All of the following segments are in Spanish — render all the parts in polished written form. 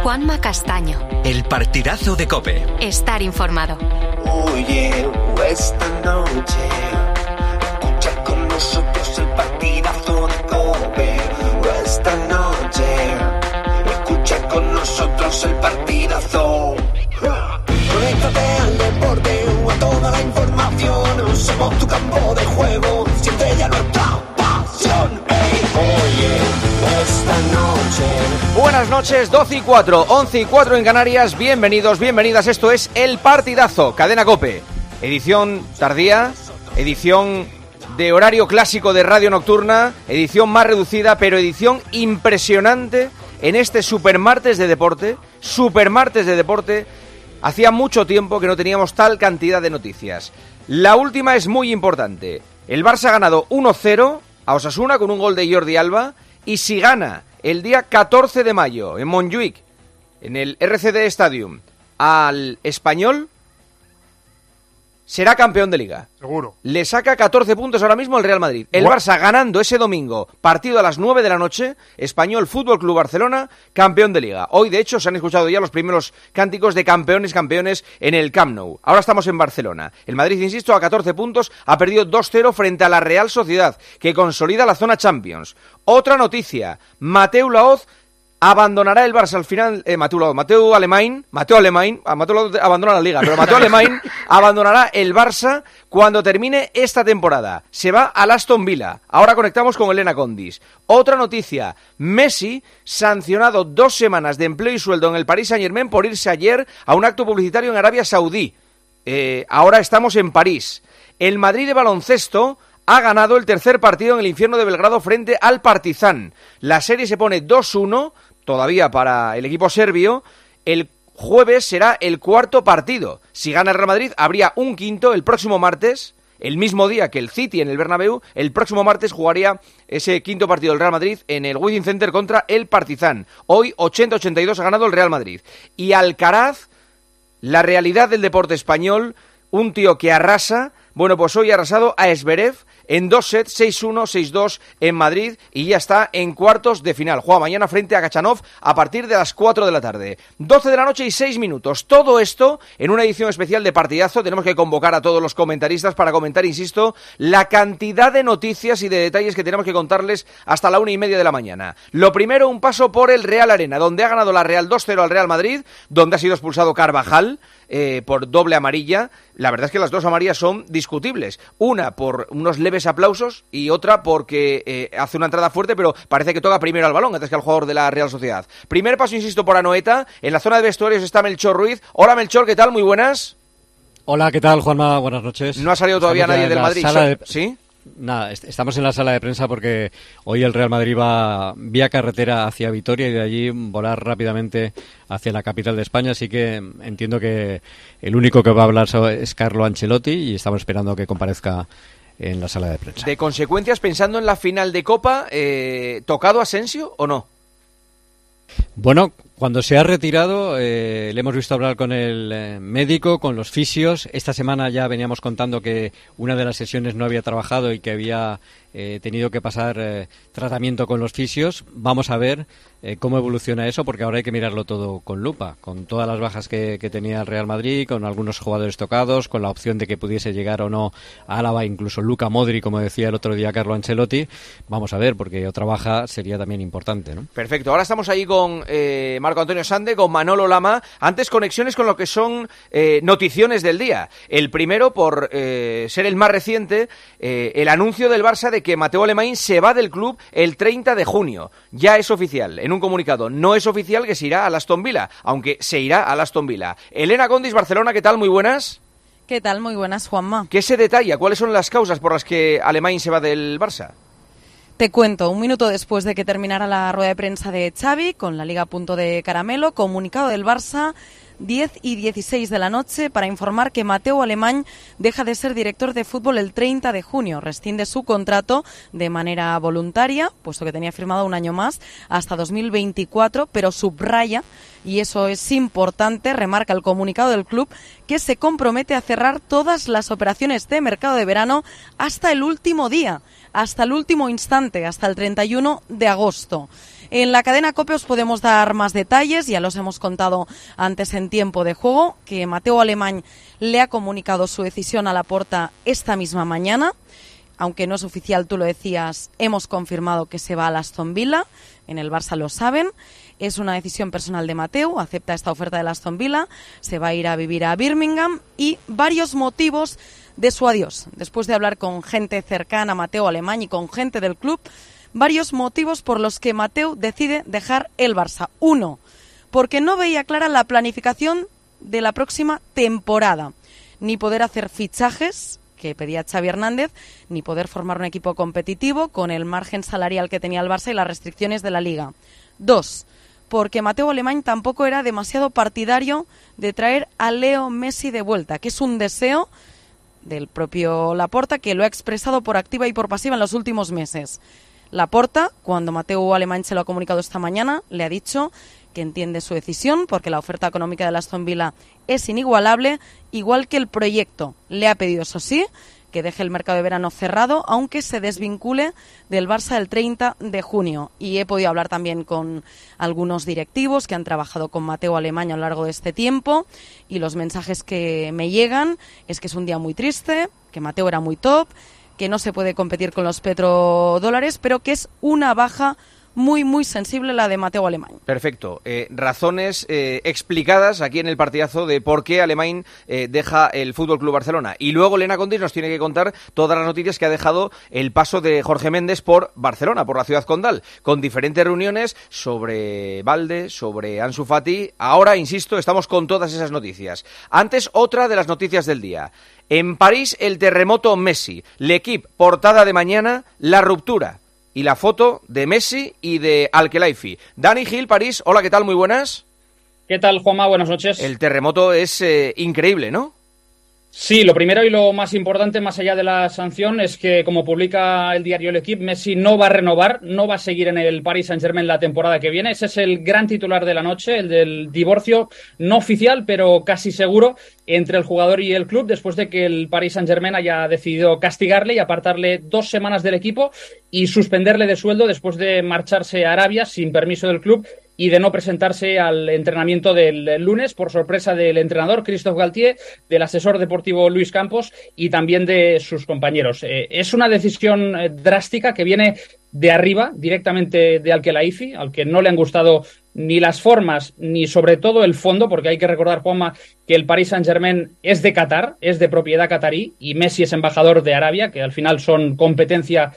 Juanma Castaño. El partidazo de COPE. Estar informado. Oye, esta noche escucha con nosotros el partidazo de COPE. Esta noche escucha con nosotros el partidazo. Conéctate al deporte o a toda la información. Somos tu campo de juego, siempre ya nuestra pasión. Oye, esta noche. Buenas noches, 12 y 4, 11 y 4 en Canarias. Bienvenidos, bienvenidas. Esto es El Partidazo, Cadena COPE. Edición tardía, edición de horario clásico de radio nocturna, edición más reducida, pero edición impresionante en este Supermartes de Deporte. Supermartes de Deporte. Hacía mucho tiempo que no teníamos tal cantidad de noticias. La última es muy importante. El Barça ha ganado 1-0 a Osasuna con un gol de Jordi Alba. Y si gana el día 14 de mayo en Montjuïc, en el RCD Stadium, al Español, será campeón de Liga. Seguro. Le saca 14 puntos ahora mismo el Real Madrid. El Barça ganando ese domingo, partido a las 9 de la noche, Español Fútbol Club Barcelona, campeón de Liga. Hoy, de hecho, se han escuchado ya los primeros cánticos de campeones en el Camp Nou. Ahora estamos en Barcelona. El Madrid, insisto, a 14 puntos, ha perdido 2-0 frente a la Real Sociedad, que consolida la zona Champions. Otra noticia, Mateu Laoz abandonará el Barça al final. Mateu Alemany abandona la Liga, pero Mateu Alemany abandonará el Barça cuando termine esta temporada. Se va al Aston Villa. Ahora conectamos con Elena Condis. Otra noticia, Messi sancionado 2 semanas de empleo y sueldo en el Paris Saint-Germain por irse ayer a un acto publicitario en Arabia Saudí. Ahora estamos en París. El Madrid de baloncesto ha ganado el tercer partido en el infierno de Belgrado frente al Partizan. La serie se pone 2-1, todavía para el equipo serbio. El jueves será el cuarto partido. Si gana el Real Madrid, habría un quinto el próximo martes, el mismo día que el City en el Bernabéu. El próximo martes jugaría ese quinto partido del Real Madrid en el Within Center contra el Partizan. Hoy 80-82 ha ganado el Real Madrid. Y Alcaraz, la realidad del deporte español, un tío que arrasa. Bueno, pues hoy ha arrasado a Zverev en 2 sets, 6-1, 6-2 en Madrid y ya está en cuartos de final. Juega mañana frente a Khachanov a partir de las 4 de la tarde. 12 de la noche y 6 minutos. Todo esto en una edición especial de Partidazo. Tenemos que convocar a todos los comentaristas para comentar, insisto, la cantidad de noticias y de detalles que tenemos que contarles hasta la 1:30 de la mañana. Lo primero, un paso por el Real Arena, donde ha ganado la Real 2-0 al Real Madrid, donde ha sido expulsado Carvajal por doble amarilla. La verdad es que las dos amarillas son discutibles. Una por unos leves aplausos y otra porque hace una entrada fuerte, pero parece que toca primero al balón antes que al jugador de la Real Sociedad. Primer paso, insisto, por Anoeta. En la zona de vestuarios está Melchor Ruiz. Hola, Melchor, ¿qué tal? Muy buenas. Hola, ¿qué tal, Juanma? Buenas noches. No ha salido todavía nadie del Madrid. ¿Sí? Nada, estamos en la sala de prensa porque hoy el Real Madrid va vía carretera hacia Vitoria y de allí volar rápidamente hacia la capital de España, así que entiendo que el único que va a hablar es Carlo Ancelotti y estamos esperando que comparezca en la sala de prensa. De consecuencias, pensando en la final de Copa, ¿tocado Asensio o no? Bueno, cuando se ha retirado le hemos visto hablar con el médico, con los fisios. Esta semana ya veníamos contando que una de las sesiones no había trabajado y que había tenido que pasar tratamiento con los fisios. Vamos a ver cómo evoluciona eso, porque ahora hay que mirarlo todo con lupa, con todas las bajas que tenía el Real Madrid, con algunos jugadores tocados, con la opción de que pudiese llegar o no a Álava, incluso Luka Modric, como decía el otro día Carlo Ancelotti. Vamos a ver, porque otra baja sería también importante, ¿no? Perfecto, ahora estamos ahí con Marco Antonio Sande, con Manolo Lama. Antes, conexiones con lo que son noticiones del día. El primero, por ser el más reciente, el anuncio del Barça de que Mateu Alemany se va del club el 30 de junio. Ya es oficial, en un comunicado. No es oficial que se irá al Aston Villa, aunque se irá al Aston Villa. Elena Condis, Barcelona, ¿qué tal? Muy buenas. ¿Qué tal? Muy buenas, Juanma. ¿Qué se detalla? ¿Cuáles son las causas por las que Alemany se va del Barça? Te cuento, un minuto después de que terminara la rueda de prensa de Xavi, con la Liga a punto de caramelo, comunicado del Barça, 10 y 16 de la noche, para informar que Mateu Alemany deja de ser director de fútbol el 30 de junio. Rescinde su contrato de manera voluntaria, puesto que tenía firmado un año más, hasta 2024, pero subraya, y eso es importante, remarca el comunicado del club, que se compromete a cerrar todas las operaciones de mercado de verano hasta el último día, hasta el último instante, hasta el 31 de agosto. En la cadena COPE os podemos dar más detalles, ya los hemos contado antes en tiempo de juego, que Mateu Alemany le ha comunicado su decisión a Laporta esta misma mañana. Aunque no es oficial, tú lo decías, hemos confirmado que se va al Aston Villa, en el Barça lo saben. Es una decisión personal de Mateu, acepta esta oferta del Aston Villa, se va a ir a vivir a Birmingham, y varios motivos de su adiós. Después de hablar con gente cercana a Mateu Alemany y con gente del club, varios motivos por los que Mateu decide dejar el Barça. 1, porque no veía clara la planificación de la próxima temporada, ni poder hacer fichajes que pedía Xavi Hernández, ni poder formar un equipo competitivo con el margen salarial que tenía el Barça y las restricciones de la Liga. 2, porque Mateu Alemany tampoco era demasiado partidario de traer a Leo Messi de vuelta, que es un deseo del propio Laporta, que lo ha expresado por activa y por pasiva en los últimos meses. Laporta, cuando Mateu Alemany se lo ha comunicado esta mañana, le ha dicho que entiende su decisión porque la oferta económica de Aston Villa es inigualable, igual que el proyecto. Le ha pedido, eso sí, que deje el mercado de verano cerrado, aunque se desvincule del Barça el 30 de junio. Y he podido hablar también con algunos directivos que han trabajado con Mateu Alemany a lo largo de este tiempo, y los mensajes que me llegan es que es un día muy triste, que Mateu era muy top, que no se puede competir con los petrodólares, pero que es una baja muy, muy sensible la de Mateu Alemany. Perfecto. Razones explicadas aquí en el partidazo de por qué Alemany deja el Fútbol Club Barcelona. Y luego Elena Condis nos tiene que contar todas las noticias que ha dejado el paso de Jorge Méndez por Barcelona, por la ciudad condal, con diferentes reuniones sobre Balde, sobre Ansu Fati. Ahora, insisto, estamos con todas esas noticias. Antes, otra de las noticias del día. En París, el terremoto Messi. L'Equipe, portada de mañana, la ruptura. Y la foto de Messi y de Al-Khelaifi. Dani Gil, París. Hola, ¿qué tal? Muy buenas. ¿Qué tal, Juanma? Buenas noches. El terremoto es increíble, ¿no? Sí, lo primero y lo más importante, más allá de la sanción, es que, como publica el diario L'Equipe, Messi no va a renovar, no va a seguir en el Paris Saint-Germain la temporada que viene. Ese es el gran titular de la noche, el del divorcio no oficial, pero casi seguro, entre el jugador y el club, después de que el Paris Saint-Germain haya decidido castigarle y apartarle 2 semanas del equipo y suspenderle de sueldo después de marcharse a Arabia sin permiso del club y de no presentarse al entrenamiento del lunes, por sorpresa del entrenador Christophe Galtier, del asesor deportivo Luis Campos y también de sus compañeros. Es una decisión drástica que viene de arriba, directamente de Al-Khelaifi, al que no le han gustado ni las formas ni sobre todo el fondo, porque hay que recordar, Juanma, que el Paris Saint-Germain es de Qatar, es de propiedad catarí, y Messi es embajador de Arabia, que al final son competencia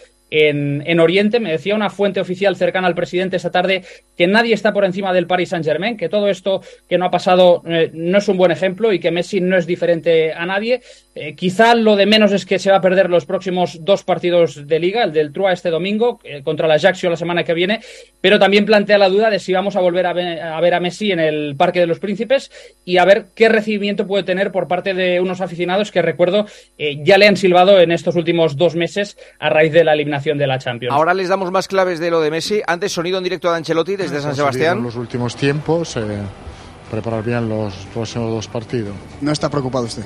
en Oriente. Me decía una fuente oficial cercana al presidente esta tarde que nadie está por encima del Paris Saint-Germain, que todo esto que no ha pasado no es un buen ejemplo y que Messi no es diferente a nadie. Quizá lo de menos es que se va a perder los próximos 2 partidos de Liga, el del Troyes este domingo contra el Ajaccio la semana que viene, pero también plantea la duda de si vamos a volver a ver a Messi en el Parque de los Príncipes y a ver qué recibimiento puede tener por parte de unos aficionados que, recuerdo, ya le han silbado en estos últimos 2 meses a raíz de la eliminación de la Champions. Ahora les damos más claves de lo de Messi. Antes, sonido en directo de Ancelotti desde San Sebastián. En los últimos tiempos, preparar bien los próximos 2 partidos. ¿No está preocupado usted?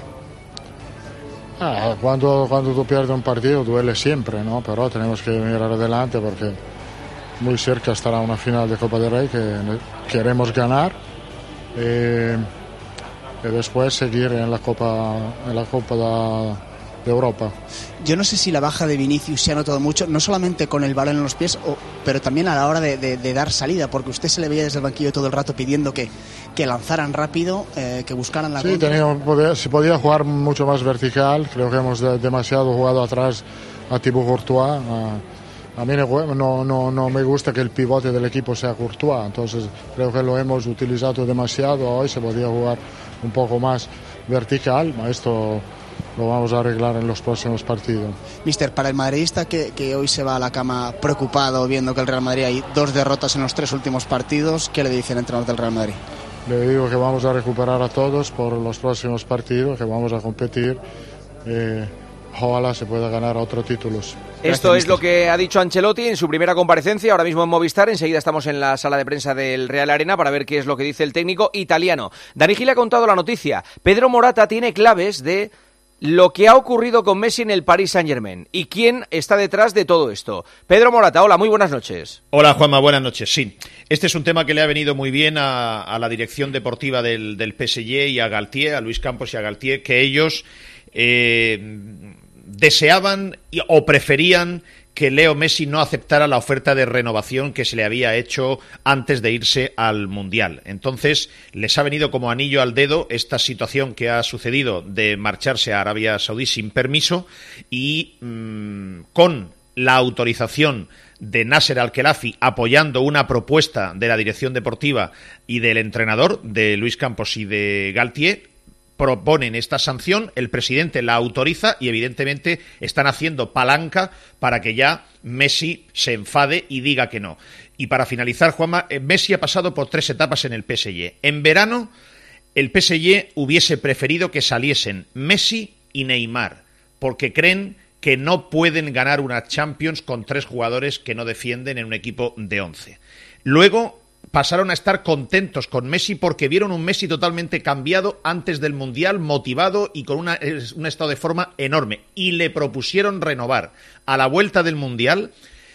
Cuando tú pierdes un partido duele siempre, ¿no? Pero tenemos que mirar adelante porque muy cerca estará una final de Copa del Rey que queremos ganar y después seguir en la Copa de Europa. Yo no sé si la baja de Vinicius se ha notado mucho, no solamente con el balón en los pies, pero también a la hora de dar salida, porque usted se le veía desde el banquillo todo el rato pidiendo que lanzaran rápido, que buscaran la contra. Sí, se podía jugar mucho más vertical. Creo que hemos demasiado jugado atrás a Thibaut Courtois. A mí no me gusta que el pivote del equipo sea Courtois, entonces creo que lo hemos utilizado demasiado. Hoy se podía jugar un poco más vertical, esto lo vamos a arreglar en los próximos partidos. Mister, para el madridista que hoy se va a la cama preocupado viendo que el Real Madrid hay 2 derrotas en los 3 últimos partidos, ¿qué le dice el entrenador del Real Madrid? le digo que vamos a recuperar a todos por los próximos partidos, que vamos a competir. Ojalá se pueda ganar otros títulos. Esto es lo que ha dicho Ancelotti en su primera comparecencia, ahora mismo en Movistar. Enseguida estamos en la sala de prensa del Real Arena para ver qué es lo que dice el técnico italiano. Dani Gil ha contado la noticia. Pedro Morata tiene claves de lo que ha ocurrido con Messi en el Paris Saint-Germain y quién está detrás de todo esto. Pedro Morata, hola, muy buenas noches. Hola, Juanma, buenas noches. Sí, este es un tema que le ha venido muy bien a la dirección deportiva del PSG y a Galtier, a Luis Campos y a Galtier, que ellos deseaban o preferían que Leo Messi no aceptara la oferta de renovación que se le había hecho antes de irse al Mundial. Entonces, les ha venido como anillo al dedo esta situación que ha sucedido de marcharse a Arabia Saudí sin permiso y con la autorización de Nasser Al-Khelaifi apoyando una propuesta de la dirección deportiva y del entrenador, de Luis Campos y de Galtier, proponen esta sanción, el presidente la autoriza y evidentemente están haciendo palanca para que ya Messi se enfade y diga que no. Y para finalizar, Juanma, Messi ha pasado por 3 etapas en el PSG. En verano, el PSG hubiese preferido que saliesen Messi y Neymar, porque creen que no pueden ganar una Champions con 3 jugadores que no defienden en un equipo de 11. Luego pasaron a estar contentos con Messi porque vieron un Messi totalmente cambiado antes del Mundial, motivado y con un estado de forma enorme. Y le propusieron renovar. A la vuelta del Mundial,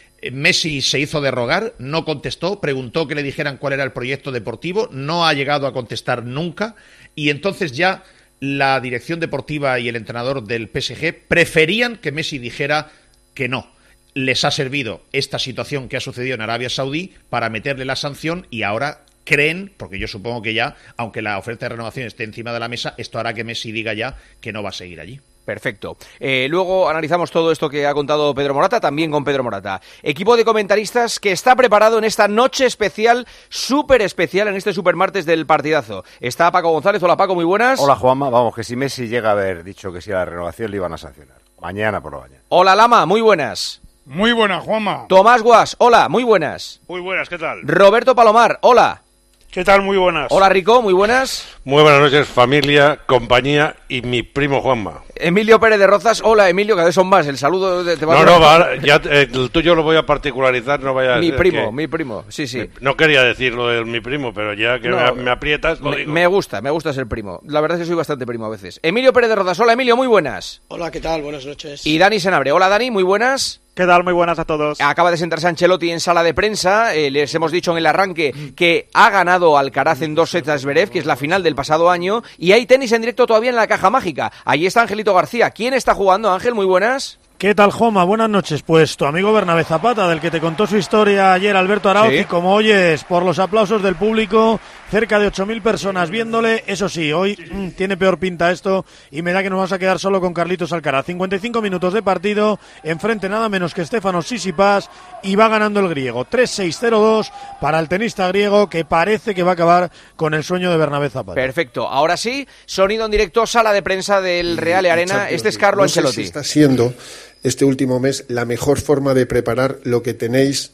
Messi se hizo de rogar, no contestó, preguntó que le dijeran cuál era el proyecto deportivo, no ha llegado a contestar nunca, y entonces ya la dirección deportiva y el entrenador del PSG preferían que Messi dijera que no. Les ha servido esta situación que ha sucedido en Arabia Saudí para meterle la sanción y ahora creen, porque yo supongo que ya, aunque la oferta de renovación esté encima de la mesa, esto hará que Messi diga ya que no va a seguir allí. Perfecto. Luego analizamos todo esto que ha contado Pedro Morata, también con Pedro Morata. Equipo de comentaristas que está preparado en esta noche especial, súper especial, en este supermartes del partidazo. Está Paco González. Hola, Paco, muy buenas. Hola, Juanma. Vamos, que si Messi llega a haber dicho que sí a la renovación, le iban a sancionar. Mañana por la mañana. Hola, Lama, muy buenas. Muy buenas, Juanma. Tomás Guas, hola, muy buenas. Muy buenas, ¿qué tal? Roberto Palomar, hola. ¿Qué tal? Muy buenas. Hola, Rico, muy buenas. Muy buenas noches, familia, compañía y mi primo Juanma. Emilio Pérez de Rozas, hola, Emilio, cada vez son más, el saludo te va ya el tuyo lo voy a particularizar, no vaya a mi ser primo, sí. No quería decir lo de mi primo, pero ya que me aprietas, lo digo. Me gusta ser primo, la verdad es que soy bastante primo a veces. Emilio Pérez de Rozas, hola, Emilio, muy buenas. Hola, ¿qué tal? Buenas noches. Y Dani Senabre, hola, Dani, muy buenas. ¿Qué tal? Muy buenas a todos. Acaba de sentarse Ancelotti en sala de prensa. Les hemos dicho en el arranque que ha ganado Alcaraz en 2 sets a Zverev, que es la final del pasado año. Y hay tenis en directo todavía en la caja mágica. Allí está Angelito García. ¿Quién está jugando, Ángel? Muy buenas. ¿Qué tal, Joma? Buenas noches. Pues tu amigo Bernabé Zapata, del que te contó su historia ayer Alberto Arauz, y como oyes por los aplausos del público, cerca de 8.000 personas viéndole. Eso sí, hoy tiene peor pinta esto y me da que nos vamos a quedar solo con Carlitos Alcaraz. 55 minutos de partido, enfrente nada menos que Stefanos Tsitsipas, y va ganando el griego. 3-6-0-2 para el tenista griego, que parece que va a acabar con el sueño de Bernabé Zapata. Perfecto. Ahora sí, sonido en directo, sala de prensa del Real Arena. Este es Carlo Ancelotti. Si está siendo este último mes la mejor forma de preparar lo que tenéis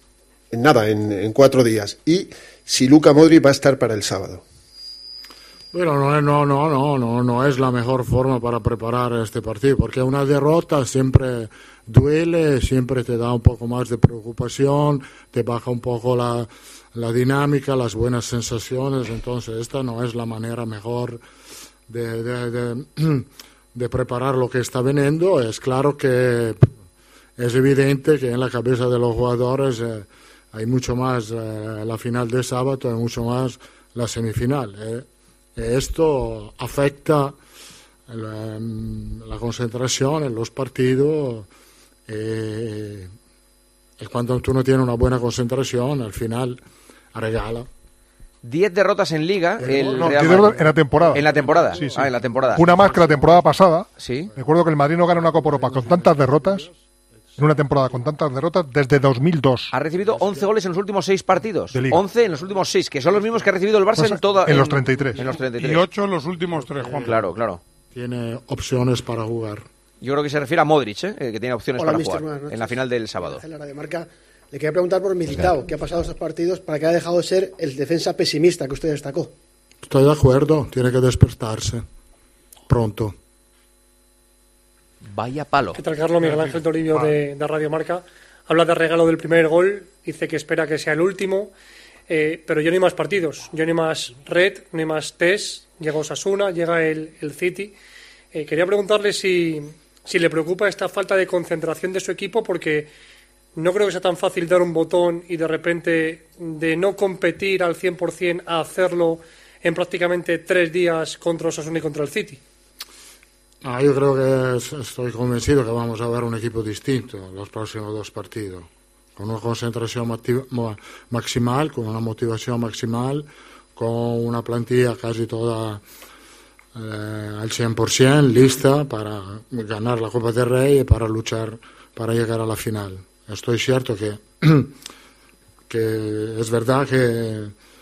en 4 días, y si Luka Modric va a estar para el sábado. Bueno, no es la mejor forma para preparar este partido, porque una derrota siempre duele, siempre te da un poco más de preocupación, te baja un poco la dinámica, las buenas sensaciones. Entonces esta no es la manera mejor de preparar lo que está viniendo. Es claro que es evidente que en la cabeza de los jugadores hay mucho más la final de sábado, hay mucho más la semifinal. Esto afecta la concentración en los partidos, y cuando tú no tienes una buena concentración, al final regala. 10 derrotas en Liga. En la temporada. En la temporada. Sí. En la temporada. Una más que la temporada pasada. Sí. Recuerdo que el Madrid no gana una Copa Europa con tantas derrotas, en una temporada con tantas derrotas, desde 2002. Ha recibido 11 goles en los últimos 6 partidos. De Liga. 11 en los últimos 6, que son los mismos que ha recibido el Barça en los 33. En los 33. Y 8 en los últimos 3, Juan. Claro. Tiene opciones para jugar. Yo creo que se refiere a Modric, que tiene opciones para jugar en la final del sábado. En la Radio Marca, le quería preguntar por Militao, ¿qué ha pasado estos partidos para que haya dejado de ser el defensa pesimista que usted destacó? Estoy de acuerdo, tiene que despertarse pronto. Vaya palo. ¿Qué tal, Carlos? Miguel Ángel Toribio de Radio Marca. Habla de regalo del primer gol, dice que espera que sea el último, pero ya no hay más partidos, ya no hay más Red, no hay más test, llega Osasuna, llega el City. Quería preguntarle si le preocupa esta falta de concentración de su equipo, porque no creo que sea tan fácil dar un botón y de repente de no competir al 100% a hacerlo en prácticamente 3 días contra Osasuna y contra el City. Yo creo que estoy convencido que vamos a ver un equipo distinto en los próximos 2 partidos, con una concentración maximal, con una motivación maximal, con una plantilla casi toda al 100% lista para ganar la Copa del Rey y para luchar para llegar a la final. Estoy cierto que es verdad que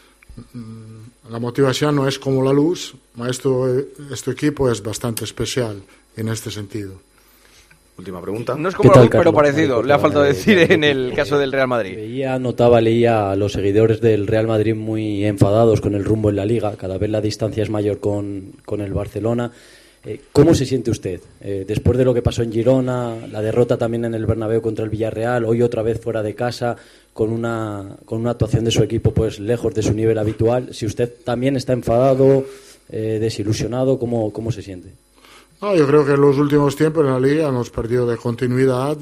la motivación no es como la luz, pero este equipo es bastante especial en este sentido. Última pregunta. No es como la luz, pero parecido. Le ha faltado decir en el caso del Real Madrid. Leía a los seguidores del Real Madrid muy enfadados con el rumbo en la Liga. Cada vez la distancia es mayor con el Barcelona. ¿Cómo se siente usted? Después de lo que pasó en Girona, la derrota también en el Bernabéu contra el Villarreal, hoy otra vez fuera de casa, con una actuación de su equipo pues lejos de su nivel habitual. Si usted también está enfadado, desilusionado, ¿cómo se siente? Yo creo que en los últimos tiempos en la Liga hemos perdido de continuidad,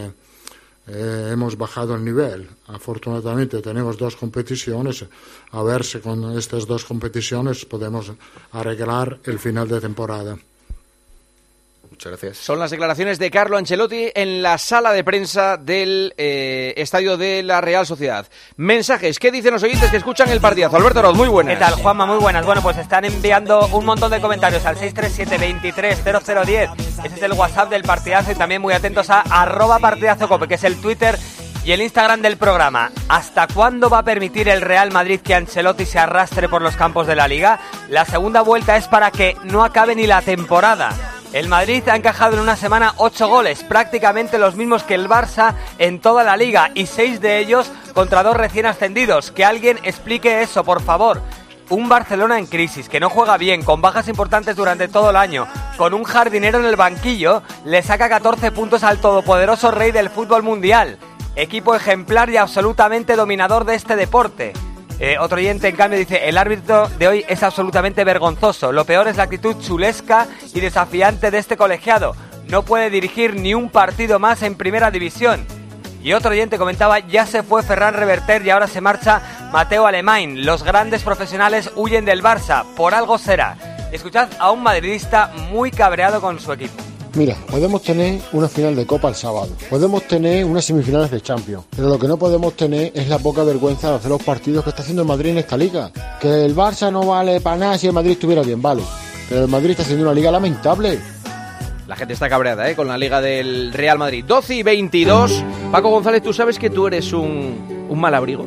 hemos bajado el nivel. Afortunadamente tenemos 2 competiciones, a ver si con estas 2 competiciones podemos arreglar el final de temporada. Muchas gracias. Son las declaraciones de Carlo Ancelotti en la sala de prensa del estadio de la Real Sociedad. Mensajes, ¿qué dicen los oyentes que escuchan el partidazo? Alberto Roz, muy buenas. ¿Qué tal, Juanma? Muy buenas. Bueno, pues están enviando un montón de comentarios al 637-230010. Ese es el WhatsApp del partidazo, y también muy atentos a @partidazocope, que es el Twitter y el Instagram del programa. ¿Hasta cuándo va a permitir el Real Madrid que Ancelotti se arrastre por los campos de la Liga? La segunda vuelta es para que no acabe ni la temporada. El Madrid ha encajado en una semana 8 goles, prácticamente los mismos que el Barça en toda la Liga, y 6 de ellos contra 2 recién ascendidos. Que alguien explique eso, por favor. Un Barcelona en crisis, que no juega bien, con bajas importantes durante todo el año, con un jardinero en el banquillo, le saca 14 puntos al todopoderoso rey del fútbol mundial. Equipo ejemplar y absolutamente dominador de este deporte. Otro oyente, en cambio, dice: el árbitro de hoy es absolutamente vergonzoso. Lo peor es la actitud chulesca y desafiante de este colegiado. No puede dirigir ni un partido más en primera división. Y otro oyente comentaba: ya se fue Ferran Reverter y ahora se marcha Mateo Alemany. Los grandes profesionales huyen del Barça. Por algo será. Escuchad a un madridista muy cabreado con su equipo. Mira, podemos tener una final de Copa el sábado, podemos tener unas semifinales de Champions, pero lo que no podemos tener es la poca vergüenza de hacer los partidos que está haciendo el Madrid en esta liga. Que el Barça no vale para nada si el Madrid estuviera bien, vale, pero el Madrid está haciendo una liga lamentable. La gente está cabreada, con la liga del Real Madrid. 12:22. Paco González, ¿tú sabes que tú eres un mal abrigo?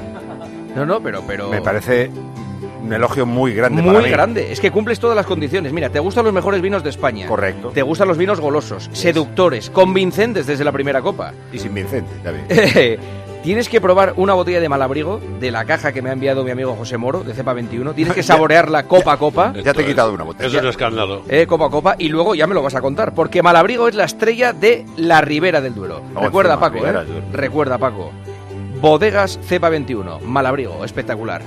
No, pero... Me parece un elogio muy grande muy para mí. Grande, es que cumples todas las condiciones. Mira, te gustan los mejores vinos de España. Correcto. Te gustan los vinos golosos, seductores, convincentes desde la primera copa. Y sin Vicente, también. Tienes que probar una botella de Malabrigo de la caja que me ha enviado mi amigo José Moro, de Cepa 21. Tienes que saborearla copa a copa. Ya te he quitado una botella. Es un escándalo. Copa a copa, y luego ya me lo vas a contar, porque Malabrigo es la estrella de la Ribera del Duero. Recuerda, Paco, Recuerda, Paco. Bodegas Cepa 21, Malabrigo, espectacular.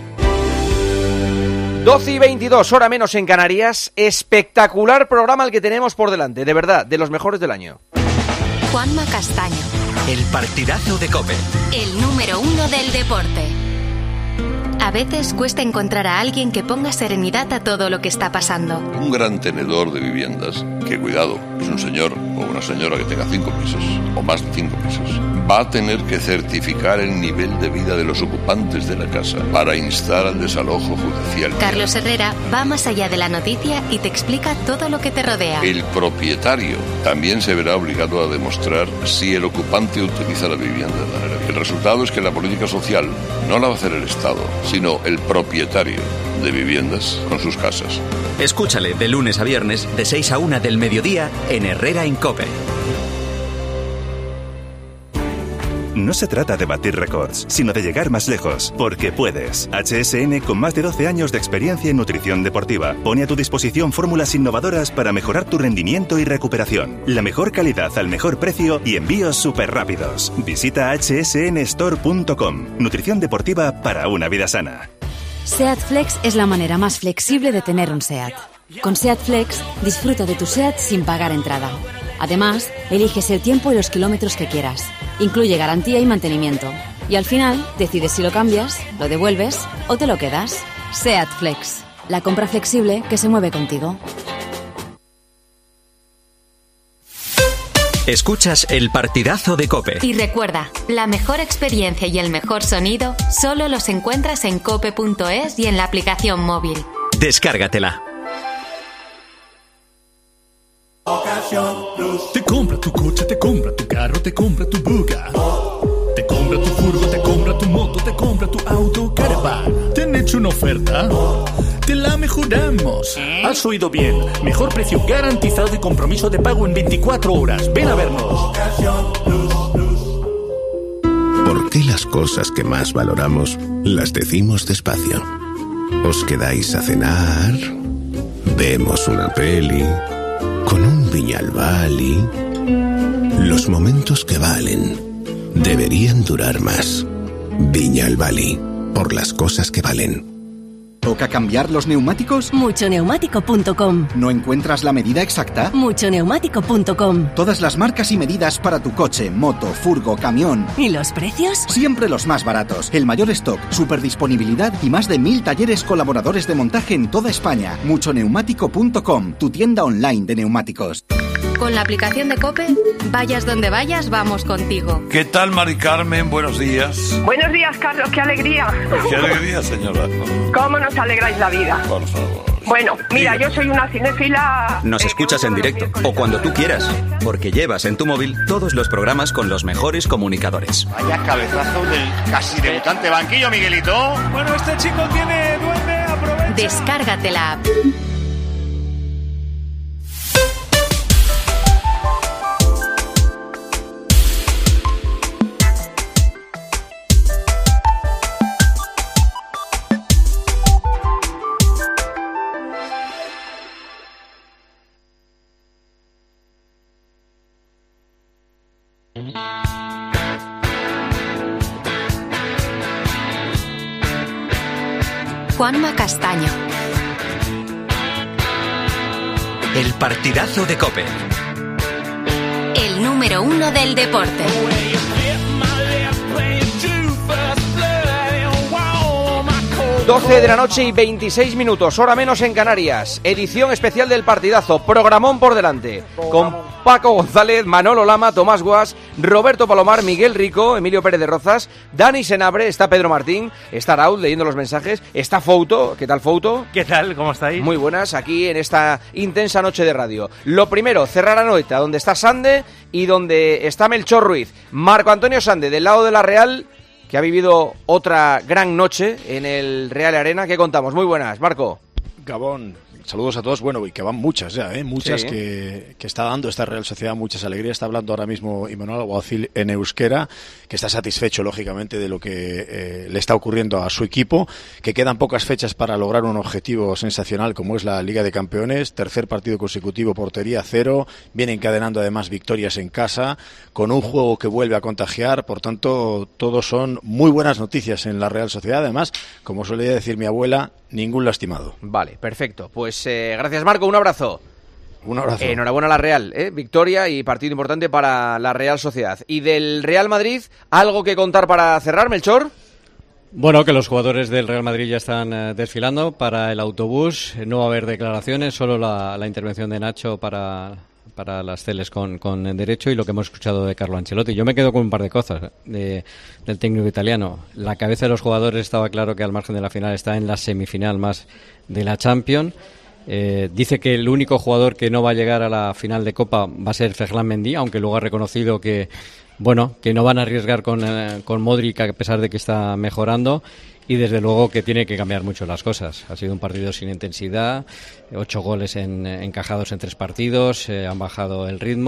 12:22, hora menos en Canarias. Espectacular programa el que tenemos por delante, de verdad, de los mejores del año. Juanma Castaño. El partidazo de COPE. El número 1 del deporte. A veces cuesta encontrar a alguien que ponga serenidad a todo lo que está pasando. Un gran tenedor de viviendas, que cuidado, es un señor o una señora que tenga 5 pisos o más de 5 pisos, va a tener que certificar el nivel de vida de los ocupantes de la casa para instar al desalojo judicial. Carlos Herrera va más allá de la noticia y te explica todo lo que te rodea. El propietario también se verá obligado a demostrar si el ocupante utiliza la vivienda de manera. El resultado es que la política social no la va a hacer el Estado, sino el propietario de viviendas con sus casas. Escúchale de lunes a viernes de 6 a 1 del mediodía en Herrera en COPE. No se trata de batir récords, sino de llegar más lejos, porque puedes. HSN, con más de 12 años de experiencia en nutrición deportiva, pone a tu disposición fórmulas innovadoras para mejorar tu rendimiento y recuperación. La mejor calidad al mejor precio y envíos súper rápidos. Visita hsnstore.com. Nutrición deportiva para una vida sana. SEAT Flex es la manera más flexible de tener un SEAT. Con SEAT Flex, disfruta de tu SEAT sin pagar entrada. Además, eliges el tiempo y los kilómetros que quieras. Incluye garantía y mantenimiento. Y al final, decides si lo cambias, lo devuelves o te lo quedas. SEAT Flex. La compra flexible que se mueve contigo. Escuchas el partidazo de COPE. Y recuerda, la mejor experiencia y el mejor sonido solo los encuentras en cope.es y en la aplicación móvil. Descárgatela. Te compra tu coche, te compra tu carro, te compra tu buga. Te compra tu furgo, te compra tu moto, te compra tu auto, caravan. ¿Te han hecho una oferta? Te la mejoramos. Has oído bien. Mejor precio garantizado y compromiso de pago en 24 horas. Ven a vernos. ¿Por qué las cosas que más valoramos las decimos despacio? ¿Os quedáis a cenar? ¿Vemos una peli? ¿Con un Viñalbali? Los momentos que valen deberían durar más. Viñalbali, por las cosas que valen. ¿Toca cambiar los neumáticos? Muchoneumático.com. ¿No encuentras la medida exacta? Muchoneumático.com. Todas las marcas y medidas para tu coche, moto, furgo, camión. ¿Y los precios? Siempre los más baratos. El mayor stock, superdisponibilidad y más de 1000 talleres colaboradores de montaje en toda España. Muchoneumático.com, tu tienda online de neumáticos. Con la aplicación de COPE, vayas donde vayas, vamos contigo. ¿Qué tal, Mari Carmen? Buenos días. Buenos días, Carlos, qué alegría. Qué alegría, señora. ¿Cómo nos alegráis la vida? Por favor. Bueno, mira, yo soy una cinéfila... Nos escuchas en directo o cuando tú quieras, porque llevas en tu móvil todos los programas con los mejores comunicadores. Vaya cabezazo del casi debutante banquillo, Miguelito. Bueno, este chico tiene duende, aprovecha. Descárgate la app. Juanma Castaño. El partidazo de COPE. El número 1 del deporte. 12 de la noche y 26 minutos, hora menos en Canarias. Edición especial del partidazo, programón por delante. Con Paco González, Manolo Lama, Tomás Guas, Roberto Palomar, Miguel Rico, Emilio Pérez de Rozas, Dani Senabre, está Pedro Martín, está Raúl leyendo los mensajes, está Fouto. ¿Qué tal, Fouto? ¿Qué tal? ¿Cómo estáis? Muy buenas, aquí en esta intensa noche de radio. Lo primero, cerrar a Noeta, donde está Sande y donde está Melchor Ruiz. Marco Antonio Sande, del lado de la Real, que ha vivido otra gran noche en el Real Arena. ¿Qué contamos? Muy buenas, Marco. Gabón, saludos a todos. Bueno, y que van muchas ya, muchas sí. que está dando esta Real Sociedad muchas alegrías. Está hablando ahora mismo Imanol Alguacil en euskera, que está satisfecho, lógicamente, de lo que le está ocurriendo a su equipo, que quedan pocas fechas para lograr un objetivo sensacional como es la Liga de Campeones. Tercer partido consecutivo, portería cero, viene encadenando además victorias en casa, con un juego que vuelve a contagiar. Por tanto, todos son muy buenas noticias en la Real Sociedad. Además, como solía decir mi abuela, ningún lastimado. Vale, perfecto. Pues gracias, Marco, un abrazo. Un abrazo. Enhorabuena a la Real, victoria y partido importante para la Real Sociedad. Y del Real Madrid, ¿algo que contar para cerrar, Melchor? Bueno, que los jugadores del Real Madrid ya están desfilando para el autobús. No va a haber declaraciones, solo la intervención de Nacho para las celes con derecho y lo que hemos escuchado de Carlo Ancelotti. Yo me quedo con un par de cosas del técnico italiano. La cabeza de los jugadores estaba claro que al margen de la final está en la semifinal más de la Champions. Dice que el único jugador que no va a llegar a la final de Copa va a ser Ferland Mendy, aunque luego ha reconocido que no van a arriesgar con Modric a pesar de que está mejorando. Y desde luego que tiene que cambiar mucho las cosas. Ha sido un partido sin intensidad, 8 goles encajados en 3 partidos, han bajado el ritmo.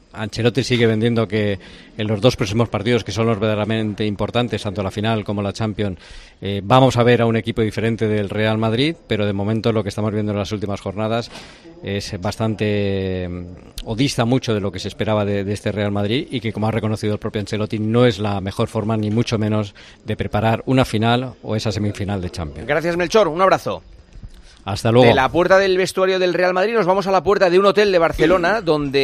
Ancelotti sigue vendiendo que en los 2 próximos partidos, que son los verdaderamente importantes, tanto la final como la Champions, vamos a ver a un equipo diferente del Real Madrid, pero de momento lo que estamos viendo en las últimas jornadas es bastante, o dista mucho de lo que se esperaba de este Real Madrid, y que, como ha reconocido el propio Ancelotti, no es la mejor forma, ni mucho menos, de preparar una final o esa semifinal de Champions. Gracias, Melchor, un abrazo. Hasta luego. De la puerta del vestuario del Real Madrid nos vamos a la puerta de un hotel de Barcelona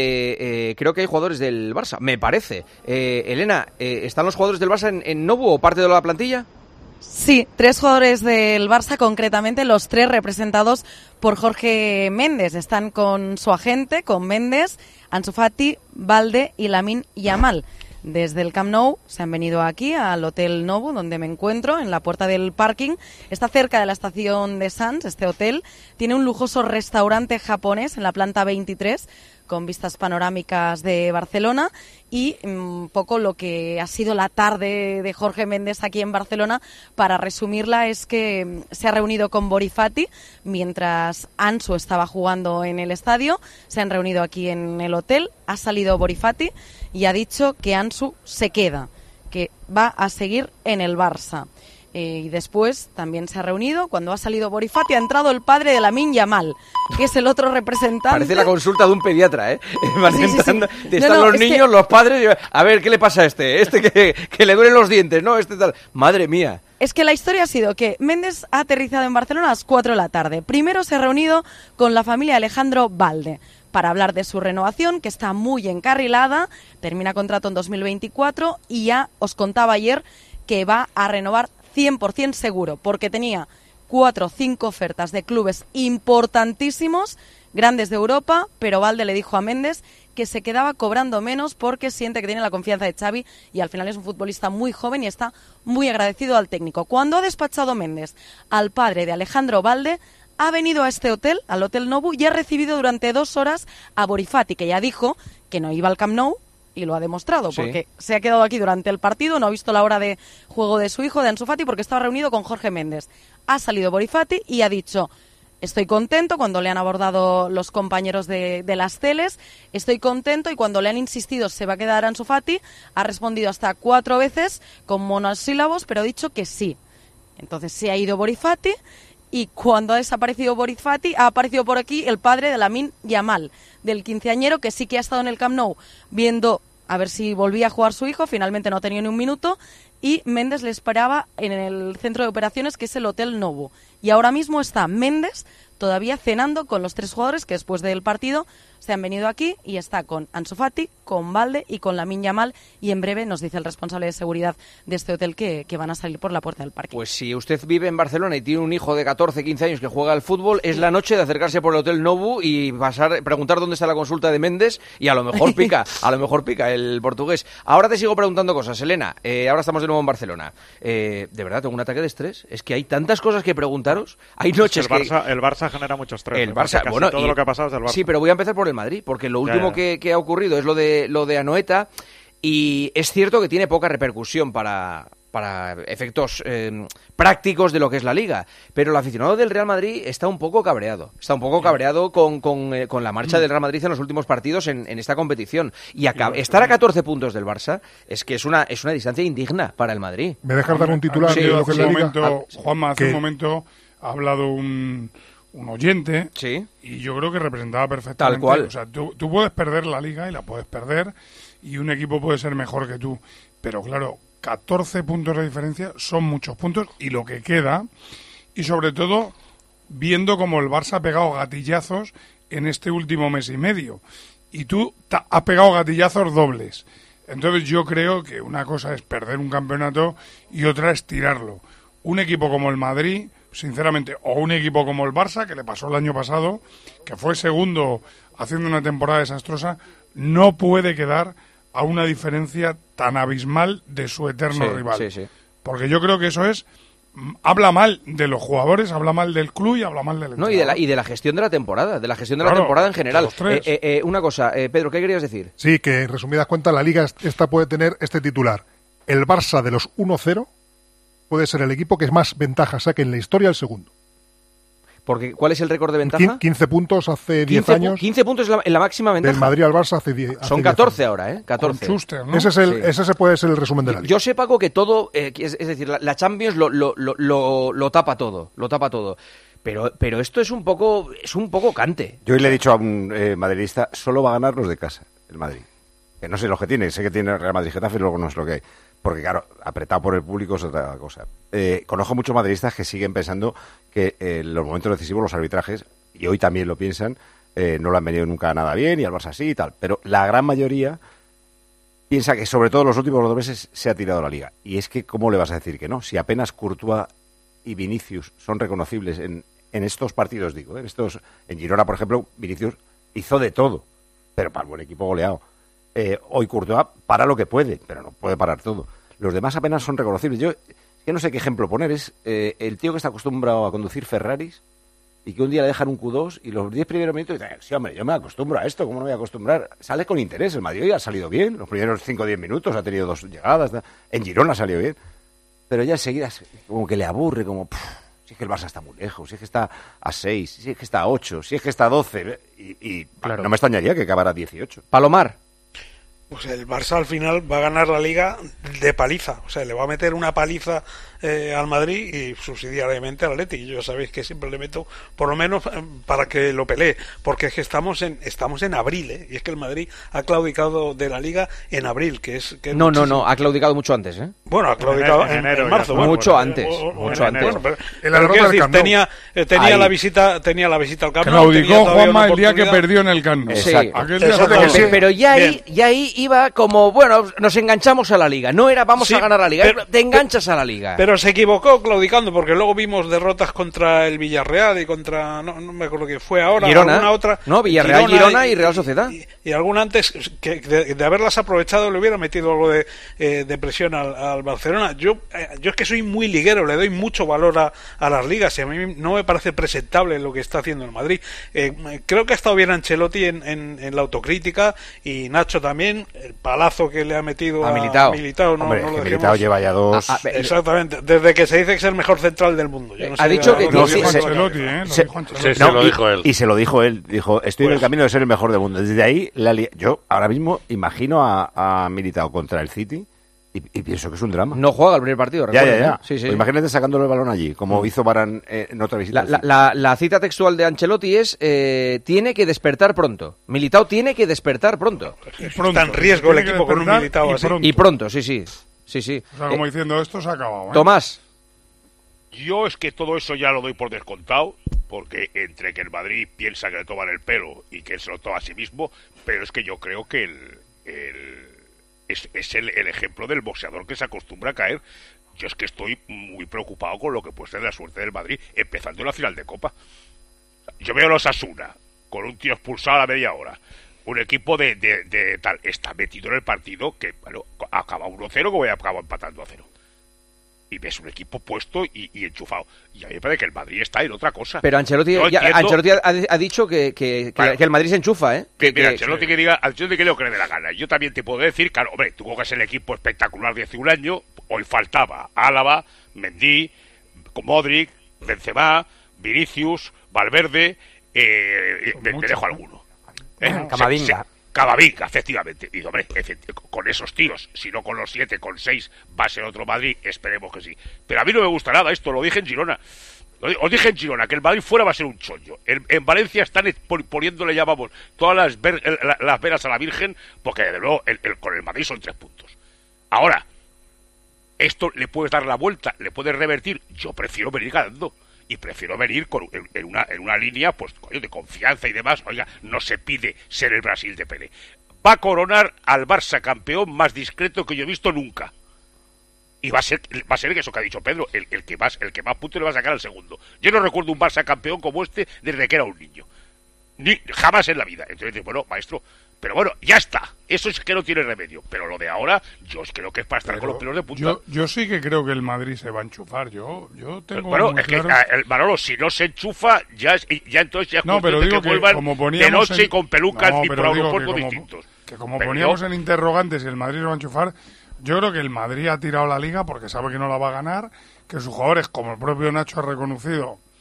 donde creo que hay jugadores del Barça, me parece. Elena, ¿están los jugadores del Barça en Nobu o parte de la plantilla? Sí, 3 jugadores del Barça, concretamente los 3 representados por Jorge Méndez. Están con su agente, con Méndez, Ansu Fati, Balde y Lamine Yamal. Desde el Camp Nou se han venido aquí al Hotel Nobu, donde me encuentro, en la puerta del parking. Está cerca de la estación de Sants, este hotel. Tiene un lujoso restaurante japonés en la planta 23, con vistas panorámicas de Barcelona, y un poco lo que ha sido la tarde de Jorge Méndez aquí en Barcelona, para resumirla, es que se ha reunido con Boris Fati mientras Ansu estaba jugando en el estadio. Se han reunido aquí en el hotel, ha salido Boris Fati y ha dicho que Ansu se queda, que va a seguir en el Barça. Y después también se ha reunido, cuando ha salido Boris Fati, ha entrado el padre de Lamine Yamal, que es el otro representante. Parece la consulta de un pediatra, ¿eh? Van Sí. están los niños, los padres, a ver, ¿qué le pasa a este que le duelen los dientes, ¿no? Tal. Madre mía. Es que la historia ha sido que Méndez ha aterrizado en Barcelona a las 4 de la tarde. Primero se ha reunido con la familia Alejandro Balde para hablar de su renovación, que está muy encarrilada, termina contrato en 2024, y ya os contaba ayer que va a renovar 100% seguro, porque tenía 4 o 5 ofertas de clubes importantísimos, grandes de Europa, pero Balde le dijo a Méndez que se quedaba cobrando menos porque siente que tiene la confianza de Xavi, y al final es un futbolista muy joven y está muy agradecido al técnico. Cuando ha despachado Méndez al padre de Alejandro Balde, ha venido a este hotel, al Hotel Nobu, y ha recibido durante 2 horas a Boris Fati, que ya dijo que no iba al Camp Nou, y lo ha demostrado, Sí. porque se ha quedado aquí durante el partido, no ha visto la hora de juego de su hijo, de Ansu Fati, porque estaba reunido con Jorge Méndez. Ha salido Boris Fati y ha dicho: estoy contento, cuando le han abordado los compañeros de las teles, estoy contento, y cuando le han insistido se va a quedar Ansu Fati, ha respondido hasta 4 veces con monosílabos, pero ha dicho que sí. Entonces se ha ido Boris Fati, y cuando ha desaparecido Boris Fati, ha aparecido por aquí el padre de Lamine Yamal, del quinceañero, que sí que ha estado en el Camp Nou viendo a ver si volvía a jugar su hijo. Finalmente no ha tenido ni un minuto, y Méndez le esperaba en el centro de operaciones, que es el Hotel Nobu. Y ahora mismo está Méndez todavía cenando con los 3 jugadores que después del partido se han venido aquí, y está con Ansu Fati, con Balde y con Lamine Yamal, y en breve nos dice el responsable de seguridad de este hotel que van a salir por la puerta del parque. Pues si usted vive en Barcelona y tiene un hijo de 14, 15 años que juega al fútbol, es la noche de acercarse por el Hotel Nobu y preguntar dónde está la consulta de Méndez, y a lo mejor pica el portugués. Ahora te sigo preguntando cosas, Elena. Ahora estamos de nuevo en Barcelona. De verdad, tengo un ataque de estrés. Es que hay tantas cosas que preguntaros. Hay noches el Barça genera mucho estrés. El Barça, casi bueno, todo lo que ha pasado es del Barça. Sí, pero voy a empezar por el Madrid, porque lo último que ha ocurrido es lo de Anoeta, y es cierto que tiene poca repercusión para efectos prácticos de lo que es la Liga, pero el aficionado del Real Madrid está un poco cabreado. Está un poco cabreado con la marcha del Real Madrid en los últimos partidos en esta competición. Y estar a 14 puntos del Barça es que es una distancia indigna para el Madrid. ¿Me dejas dar un titular Sí, de lo que es la Liga? Juanma, hace un momento ha hablado un oyente, y yo creo que representaba perfectamente. Tal cual. O sea, tú puedes perder la Liga, y la puedes perder, y un equipo puede ser mejor que tú, pero claro, 14 puntos de diferencia son muchos puntos, y lo que queda, y sobre todo viendo cómo el Barça ha pegado gatillazos en este último mes y medio, y tú has pegado gatillazos dobles. Entonces yo creo que una cosa es perder un campeonato y otra es tirarlo. Un equipo como el Madrid, sinceramente, o un equipo como el Barça, que le pasó el año pasado, que fue segundo haciendo una temporada desastrosa, no puede quedar a una diferencia tan abismal de su eterno rival. Sí. Porque yo creo que eso habla mal de los jugadores, habla mal del club y habla mal del entrenador. No, y de la gestión de la temporada, la temporada en general. Una cosa, Pedro, ¿qué querías decir? Sí, que en resumidas cuentas la Liga esta puede tener este titular: el Barça de los 1-0 puede ser el equipo que más ventajas saque en la historia el segundo. Porque ¿cuál es el récord de ventaja? 15 puntos hace 10 años. 15 puntos en la máxima ventaja. Del Madrid al Barça hace 10. Son 14 ahora, ¿eh? 14. Schuster, ¿no? Ese puede ser el resumen de la liga. Yo sé, Paco, que todo, es decir, la Champions lo tapa todo, Pero esto es un poco cante. Yo hoy le he dicho a un madridista, solo va a ganar los de casa, el Madrid. Que no sé lo que tiene, sé que tiene Real Madrid Getafe, luego no es lo que hay. Porque claro, apretado por el público es otra cosa. Conozco muchos madridistas que siguen pensando que en los momentos decisivos los arbitrajes, y hoy también lo piensan, no lo han venido nunca nada bien, y al Barça sí y tal. Pero la gran mayoría piensa que sobre todo los últimos 2 meses se ha tirado la liga. Y es que, ¿cómo le vas a decir que no? Si apenas Courtois y Vinicius son reconocibles en estos partidos, digo, en Girona, por ejemplo, Vinicius hizo de todo, pero para el buen equipo goleado. Hoy Courtois para lo que puede, pero no puede parar todo. Los demás apenas son reconocibles. Yo que no sé qué ejemplo poner. Es el tío que está acostumbrado a conducir Ferraris y que un día le dejan un Q2 y los 10 primeros minutos dice, sí, hombre, yo me acostumbro a esto, ¿cómo no me voy a acostumbrar? Sale con interés. El Madrid hoy ha salido bien. Los primeros 5 o 10 minutos ha tenido 2 llegadas. En Girona ha salido bien. Pero ya enseguida como que le aburre, como... Si es que el Barça está muy lejos, si es que está a 6, si es que está a 8, si es que está a 12. Y claro, no me extrañaría que acabara a 18. Palomar. Pues el Barça al final va a ganar la Liga de paliza. O sea, le va a meter una paliza al Madrid y subsidiariamente al Atleti. Yo sabéis que siempre le meto, por lo menos para que lo pelee. Porque es que estamos en abril, ¿eh? Y es que el Madrid ha claudicado de la Liga en abril, que es no, ha claudicado mucho antes, ¿eh? Bueno, ha claudicado en marzo. Bueno, mucho antes. Bueno, pero tenía la visita al Camp Nou. Claudicó Juanma el día que perdió en el Camp Nou. Sí. Pero ya ahí iba como, bueno, nos enganchamos a la Liga. No era vamos a ganar la Liga, te enganchas a la Liga. Pero se equivocó claudicando, porque luego vimos derrotas contra el Villarreal y contra, no me acuerdo que fue ahora, Girona, alguna otra. No, Villarreal, Girona y Real Sociedad. Y alguna antes, que de haberlas aprovechado le hubiera metido algo de presión al Barcelona. Yo es que soy muy liguero, le doy mucho valor a las ligas y a mí no me parece presentable lo que está haciendo el Madrid. Creo que ha estado bien Ancelotti en la autocrítica y Nacho también, el palazo que le ha metido a Militao. Hombre, no lo dejemos. Militao lleva ya 2... Exactamente, desde que se dice que es el mejor central del mundo. Yo no ha dicho que... Lo dijo Ancelotti, lo dijo él. Y se lo dijo él. Dijo, estoy en el camino de ser el mejor del mundo. Desde ahí, yo ahora mismo imagino a Militao contra el City y pienso que es un drama. No juega el primer partido, recuerden. Ya. Sí. Pues imagínate sacándole el balón allí, como hizo Varane en otra visita. La cita textual de Ancelotti es tiene que despertar pronto. Militao tiene que despertar pronto. Está en riesgo el equipo con un Militao así. Y pronto, sí. O sea, como diciendo, esto se ha acabado. Tomás. Yo es que todo eso ya lo doy por descontado, porque entre que el Madrid piensa que le toman el pelo y que él se lo toma a sí mismo, pero es que yo creo que es el ejemplo del boxeador que se acostumbra a caer. Yo es que estoy muy preocupado con lo que puede ser la suerte del Madrid, empezando en la final de Copa. Yo veo a los Asuna, con un tío expulsado a la media hora, un equipo de tal, está metido en el partido que, bueno, acaba 1-0 como acaba empatando a 0. Y ves un equipo puesto y enchufado. Y a mí me parece que el Madrid está en otra cosa. Pero Ancelotti ha dicho que el Madrid se enchufa, ¿eh? Ancelotti que diga lo que le dé la gana. Yo también te puedo decir, claro, hombre, tuvo que ser el equipo espectacular de hace un año. Hoy faltaba Álava, Mendy, Modric, Benzema, Vinicius, Valverde, me dejo alguno. Camavinga, efectivamente. Y, hombre, con esos tiros, si no con los 7, con 6, va a ser otro Madrid, esperemos que sí. Pero a mí no me gusta nada esto, lo dije en Girona. Os dije en Girona que el Madrid fuera va a ser un chollo. En Valencia están poniéndole, ya vamos, todas las veras a la Virgen, porque de luego con el Madrid son 3 puntos. Ahora, esto le puedes dar la vuelta, le puedes revertir. Yo prefiero venir ganando. Y prefiero venir en una línea, pues, coño, de confianza y demás. Oiga, no se pide ser el Brasil de Pelé. Va a coronar al Barça campeón más discreto que yo he visto nunca. Y va a ser eso que ha dicho Pedro, el que más puntos le va a sacar al segundo. Yo no recuerdo un Barça campeón como este desde que era un niño. Jamás en la vida. Entonces, bueno, maestro, pero bueno, ya está. Eso es que no tiene remedio. Pero lo de ahora, yo creo que es para estar con los pelos de punta. Yo sí que creo que el Madrid se va a enchufar. Yo tengo muy claro... que Manolo, si no se enchufa, ya entonces ya es pero digo que como poníamos de noche y con pelucas y por aeropuertos distintos. Que como poníamos en interrogantes si el Madrid se va a enchufar, yo creo que el Madrid ha tirado la Liga porque sabe que no la va a ganar, que sus jugadores, como el propio Nacho ha reconocido,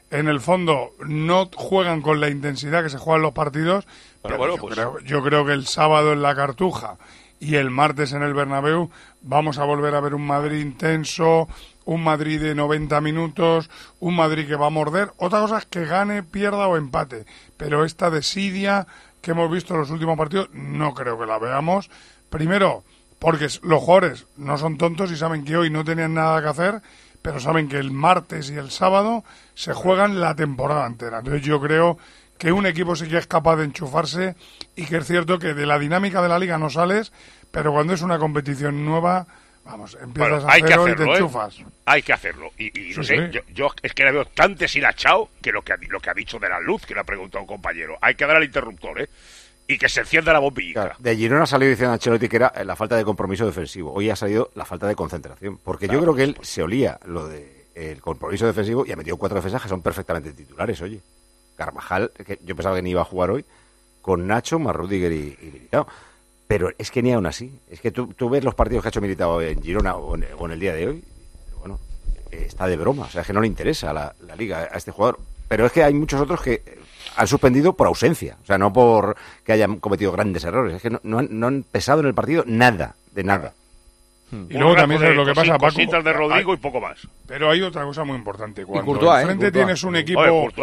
en el fondo no juegan con la intensidad que se juegan los partidos, pero bueno, yo creo que el sábado en la Cartuja y el martes en el Bernabéu vamos a volver a ver un Madrid intenso, un Madrid de 90 minutos, un Madrid que va a morder. Otra cosa es que gane, pierda o empate, pero esta desidia que hemos visto en los últimos partidos no creo que la veamos. Primero, porque los jugadores no son tontos y saben que hoy no tenían nada que hacer, pero saben que el martes y el sábado se juegan la temporada entera. Entonces yo creo que un equipo sí que es capaz de enchufarse y que es cierto que de la dinámica de la liga no sales, pero cuando es una competición nueva, vamos, empiezas a cero y te enchufas. Hay que hacerlo. Y no sé, yo es que la veo tan deshilachado que lo que ha dicho de la luz, que le ha preguntado un compañero. Hay que dar al interruptor, y que se encienda la bombilla. Claro, de Girona ha salido diciendo Ancelotti que era la falta de compromiso defensivo. Hoy ha salido la falta de concentración. Porque yo creo que él se olía lo de el compromiso defensivo y ha metido 4 defensas que son perfectamente titulares, oye. Carvajal, que yo pensaba que ni iba a jugar hoy, con Nacho, Marrudiger y Militao. Pero es que ni aún así. Es que tú ves los partidos que ha hecho Militao en Girona o en el día de hoy, bueno, está de broma. O sea, es que no le interesa la liga a este jugador. Pero es que hay muchos otros que han suspendido por ausencia, o sea, no por que hayan cometido grandes errores, es que no han pesado en el partido nada, de nada. Y luego también sabes lo que pasa, Paco. Cositas de Rodrigo y poco más. Pero hay otra cosa muy importante. Cuando Courtois, enfrente tienes un equipo...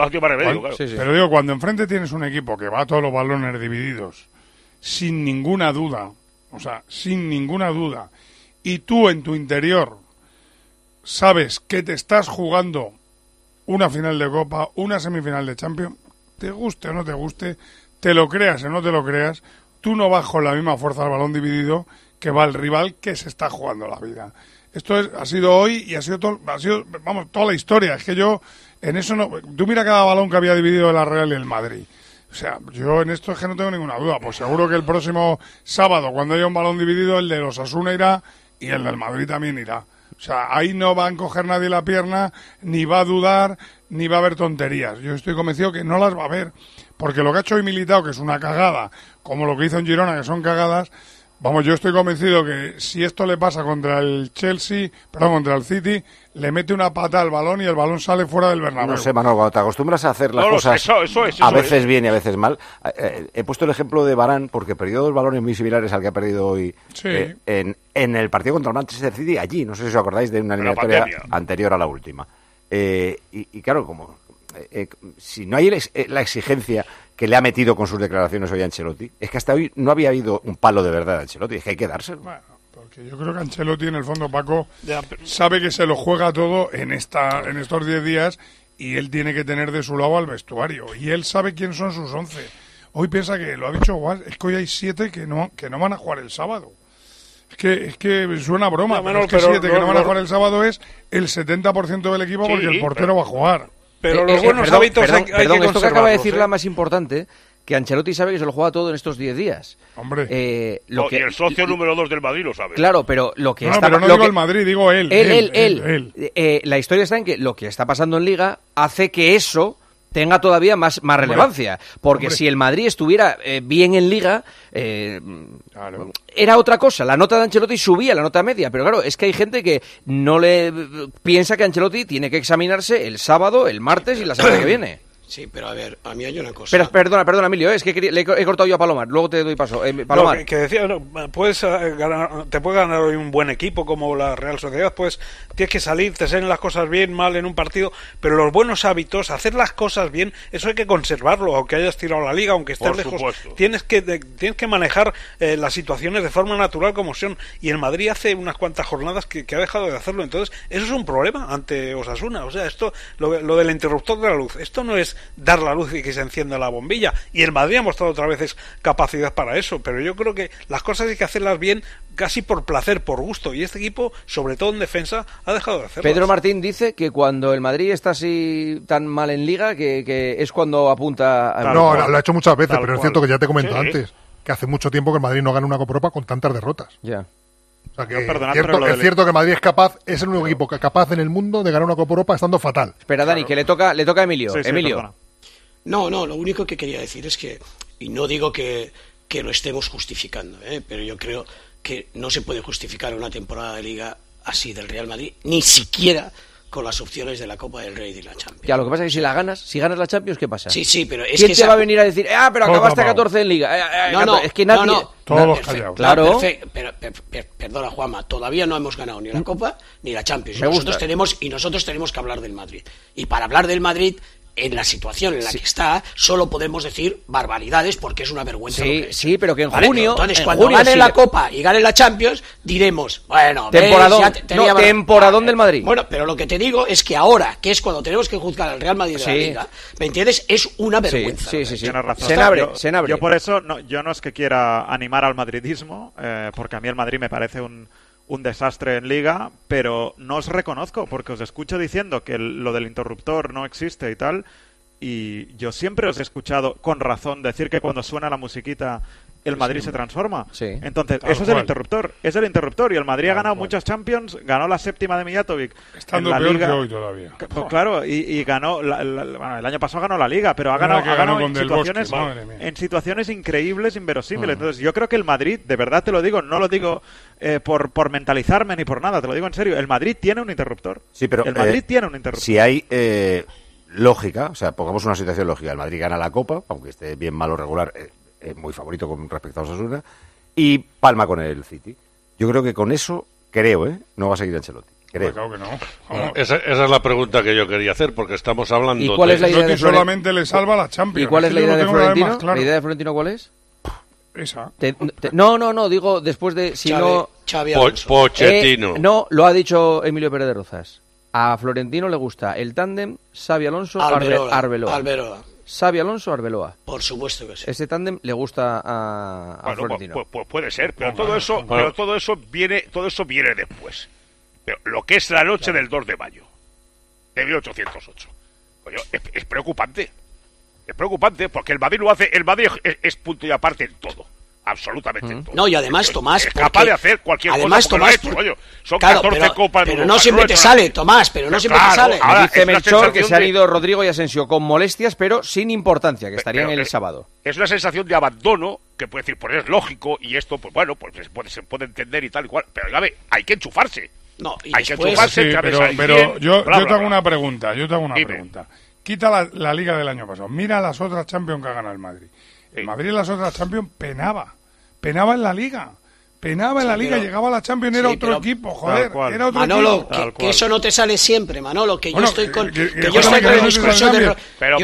Pero digo, cuando enfrente tienes un equipo que va a todos los balones divididos, sin ninguna duda, o sea, sin ninguna duda, y tú en tu interior sabes que te estás jugando una final de Copa, una semifinal de Champions, te guste o no te guste, te lo creas o no te lo creas, tú no vas con la misma fuerza al balón dividido que va el rival que se está jugando la vida. Esto ha sido hoy y ha sido toda la historia. Es que yo en eso no... Tú mira cada balón que había dividido el Real y el Madrid. O sea, yo en esto es que no tengo ninguna duda. Pues seguro que el próximo sábado, cuando haya un balón dividido, el de los Osasuna irá y el del Madrid también irá. O sea, ahí no va a encoger nadie la pierna, ni va a dudar, ni va a haber tonterías. Yo estoy convencido que no las va a haber, porque lo que ha hecho hoy Militao, que es una cagada, como lo que hizo en Girona, que son cagadas, vamos, yo estoy convencido que si esto le pasa contra el contra el City, le mete una pata al balón y el balón sale fuera del Bernabéu. No sé, Manuel, cuando te acostumbras a hacer las cosas a veces bien y a veces mal. He puesto el ejemplo de Varane porque perdió 2 balones muy similares al que ha perdido hoy en el partido contra el Manchester City, allí, no sé si os acordáis de una eliminatoria anterior a la última. Y claro, como si no hay la exigencia que le ha metido con sus declaraciones hoy a Ancelotti, es que hasta hoy no había habido un palo de verdad a Ancelotti, es que hay que dárselo. Bueno, porque yo creo que Ancelotti, en el fondo, Paco, sabe que se lo juega todo en estos 10 días y él tiene que tener de su lado al vestuario. Y él sabe quién son sus 11. Hoy piensa que, lo ha dicho igual, es que hoy hay 7 que no van a jugar el sábado. Es que suena broma, pero es que 7 que no van a jugar el sábado es el 70% del equipo porque el portero va a jugar. Pero los buenos hábitos hay que conservarlos. Esto que acaba de decir la más importante, que Ancelotti sabe que se lo juega todo en estos 10 días. Hombre. Y el socio número 2 del Madrid lo sabe. Claro, pero lo que está... pero no digo el Madrid, digo él. La historia está en que lo que está pasando en Liga hace que eso tenga todavía más relevancia. Porque si el Madrid estuviera bien en Liga, era otra cosa. La nota de Ancelotti subía, la nota media. Pero claro, es que hay gente que no le piensa que Ancelotti tiene que examinarse el sábado, el martes y la semana que viene. Sí, pero a ver, a mí hay una cosa. Pero perdona, Emilio, es que le he cortado yo a Palomar, luego te doy paso. Palomar. No, que decía, te puedes ganar hoy un buen equipo como la Real Sociedad, pues tienes que salir, te salen las cosas bien, mal en un partido, pero los buenos hábitos, hacer las cosas bien, eso hay que conservarlo, aunque hayas tirado la liga, aunque estés lejos. Tienes que manejar las situaciones de forma natural como son, y el Madrid hace unas cuantas jornadas que ha dejado de hacerlo, entonces eso es un problema ante Osasuna, o sea, esto lo del interruptor de la luz, esto no es dar la luz y que se encienda la bombilla, y el Madrid ha mostrado otra vez capacidad para eso, pero yo creo que las cosas hay que hacerlas bien casi por placer, por gusto, y este equipo, sobre todo en defensa, ha dejado de hacerlo. Pedro Martín dice que cuando el Madrid está así tan mal en Liga que es cuando apunta a... No, lo ha hecho muchas veces, pero es cierto que ya te he comentado antes que hace mucho tiempo que el Madrid no gana una Copa Europa con tantas derrotas. Ya. O sea que es cierto que el Madrid es el único equipo capaz en el mundo de ganar una Copa Europa estando fatal. Espera, Dani, que le toca a Emilio. Emilio. No, lo único que quería decir es que, y no digo que lo estemos justificando, pero yo creo que no se puede justificar una temporada de Liga así del Real Madrid, ni siquiera con las opciones de la Copa del Rey y de la Champions. Ya, lo que pasa es que si ganas la Champions, ¿qué pasa? Sí, pero es ¿Quién que te va a venir a decir, pero acabaste a 14 en Liga? Es que nadie... Todos callados. Claro. Perdona, Juanma, todavía no hemos ganado ni la Copa ni la Champions. Nosotros tenemos que hablar del Madrid. Y para hablar del Madrid, en la situación en la que está, solo podemos decir barbaridades porque es una vergüenza. Sí, pero que en junio... Entonces, cuando gane la Copa y gane la Champions, diremos, bueno... Temporadón del Madrid. Bueno, pero lo que te digo es que ahora, que es cuando tenemos que juzgar al Real Madrid de la Liga, ¿me entiendes? Es una vergüenza. Sí. Tienes razón. Se abre. Yo por eso, yo no es que quiera animar al madridismo, porque a mí el Madrid me parece un desastre en Liga, pero no os reconozco, porque os escucho diciendo que lo del interruptor no existe y tal, y yo siempre os he escuchado, con razón, decir que cuando suena la musiquita el Madrid se transforma. Entonces, eso es el interruptor, y el Madrid ha ganado muchas Champions, ganó la 7ª de Mijatovic. Estando en la peor Liga, que hoy todavía. Pues claro, y ganó, bueno, el año pasado ganó la Liga, pero ha ganado en situaciones increíbles, inverosímiles. Entonces, yo creo que el Madrid, de verdad te lo digo, no lo digo por mentalizarme ni por nada, te lo digo en serio, el Madrid tiene un interruptor. Sí, pero el Madrid tiene un interruptor. Si hay lógica, o sea, pongamos una situación lógica, el Madrid gana la Copa, aunque esté bien, mal o regular, muy favorito con respecto a Osasuna, y palma con el City. Yo creo que con eso, no va a seguir Ancelotti. Creo. Claro que no. Esa es la pregunta que yo quería hacer, porque estamos hablando ¿Y cuál es la idea de solamente le salva la Champions? ¿Y cuál es la idea de Florentino? ¿La idea de Florentino cuál es? Esa. No, digo, después de... Pochettino. No, lo ha dicho Emilio Pérez de Rozas. A Florentino le gusta el tándem Xabi Alonso-Arbeloa. Xabi Alonso-Arbeloa. Por supuesto que sí. Ese tándem le gusta a Florentino. Pues puede ser, pero todo eso viene después. Pero lo que es la noche del 2 de mayo de 1808, es preocupante. Es preocupante porque el Madrid lo hace, el Madrid es punto y aparte en todo. Absolutamente en todo. No, y además, Tomás... Es capaz de hacer cualquier cosa porque lo ha hecho, coño. Son 14 copas... Pero no siempre te sale, Tomás, no siempre te sale. Dice Melchor que se han ido Rodrigo y Asensio con molestias, pero sin importancia, que estarían el sábado. Es una sensación de abandono, que puede decir, pues es lógico, y esto, pues bueno, pues se puede entender y tal y cual. Pero, hay que enchufarse. No, y hay después, que enchufarse. Sí, pero yo te hago una pregunta, Quita la Liga del año pasado. Mira las otras Champions que ha ganado el Madrid. El Madrid en las otras Champions penaba en la Liga. Llegaba a la Champions, era otro equipo, joder. Era otro Manolo, equipo. que eso no te sale siempre, Manolo, que yo estoy con el discurso de... Pero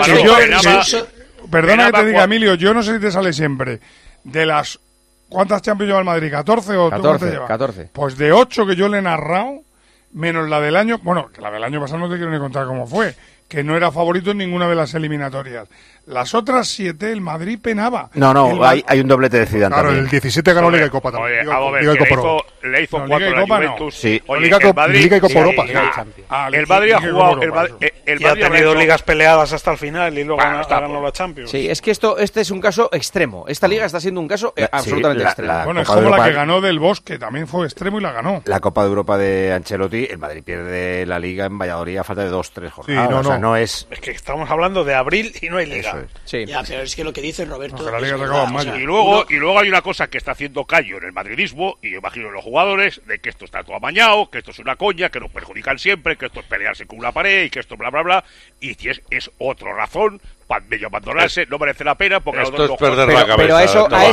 Perdona que te diga, Emilio, yo no sé si te sale siempre. De las... ¿Cuántas Champions lleva el Madrid? ¿14 o 14, te lleva? 14. Pues de 8 que yo le he narrado, menos la del año... Bueno, que la del año pasado no te quiero ni contar cómo fue, que no era favorito en ninguna de las eliminatorias. Las otras 7 el Madrid penaba. No, hay un doblete de Zidane también. El 17 ganó Liga y Copa también. Le hizo 4 a la Juventus. Sí. Liga y Copa Europa. El Madrid ha jugado... Y ha tenido ligas peleadas hasta el final y luego ganó la Champions. Sí, es que este es un caso extremo. Esta liga está siendo un caso absolutamente extremo. Bueno, es como la que ganó Del Bosque, también fue extremo y la ganó. La Copa de Europa de Ancelotti, el Madrid pierde la Liga en Valladolid a falta de 2-3 jornadas. Sí, no es... Es que estamos hablando de abril y no hay Liga. Sí. Ya, pero es que lo que dice Roberto... La Liga se acaba en mayo. Y luego hay una cosa que está haciendo callo en el madridismo, y yo imagino en los jugadores, de que esto está todo amañado, que esto es una coña, que nos perjudican siempre, que esto es pelearse con una pared y que esto bla bla bla, y si es otra razón para medio abandonarse, no merece la pena porque esto es perder la cabeza. Pero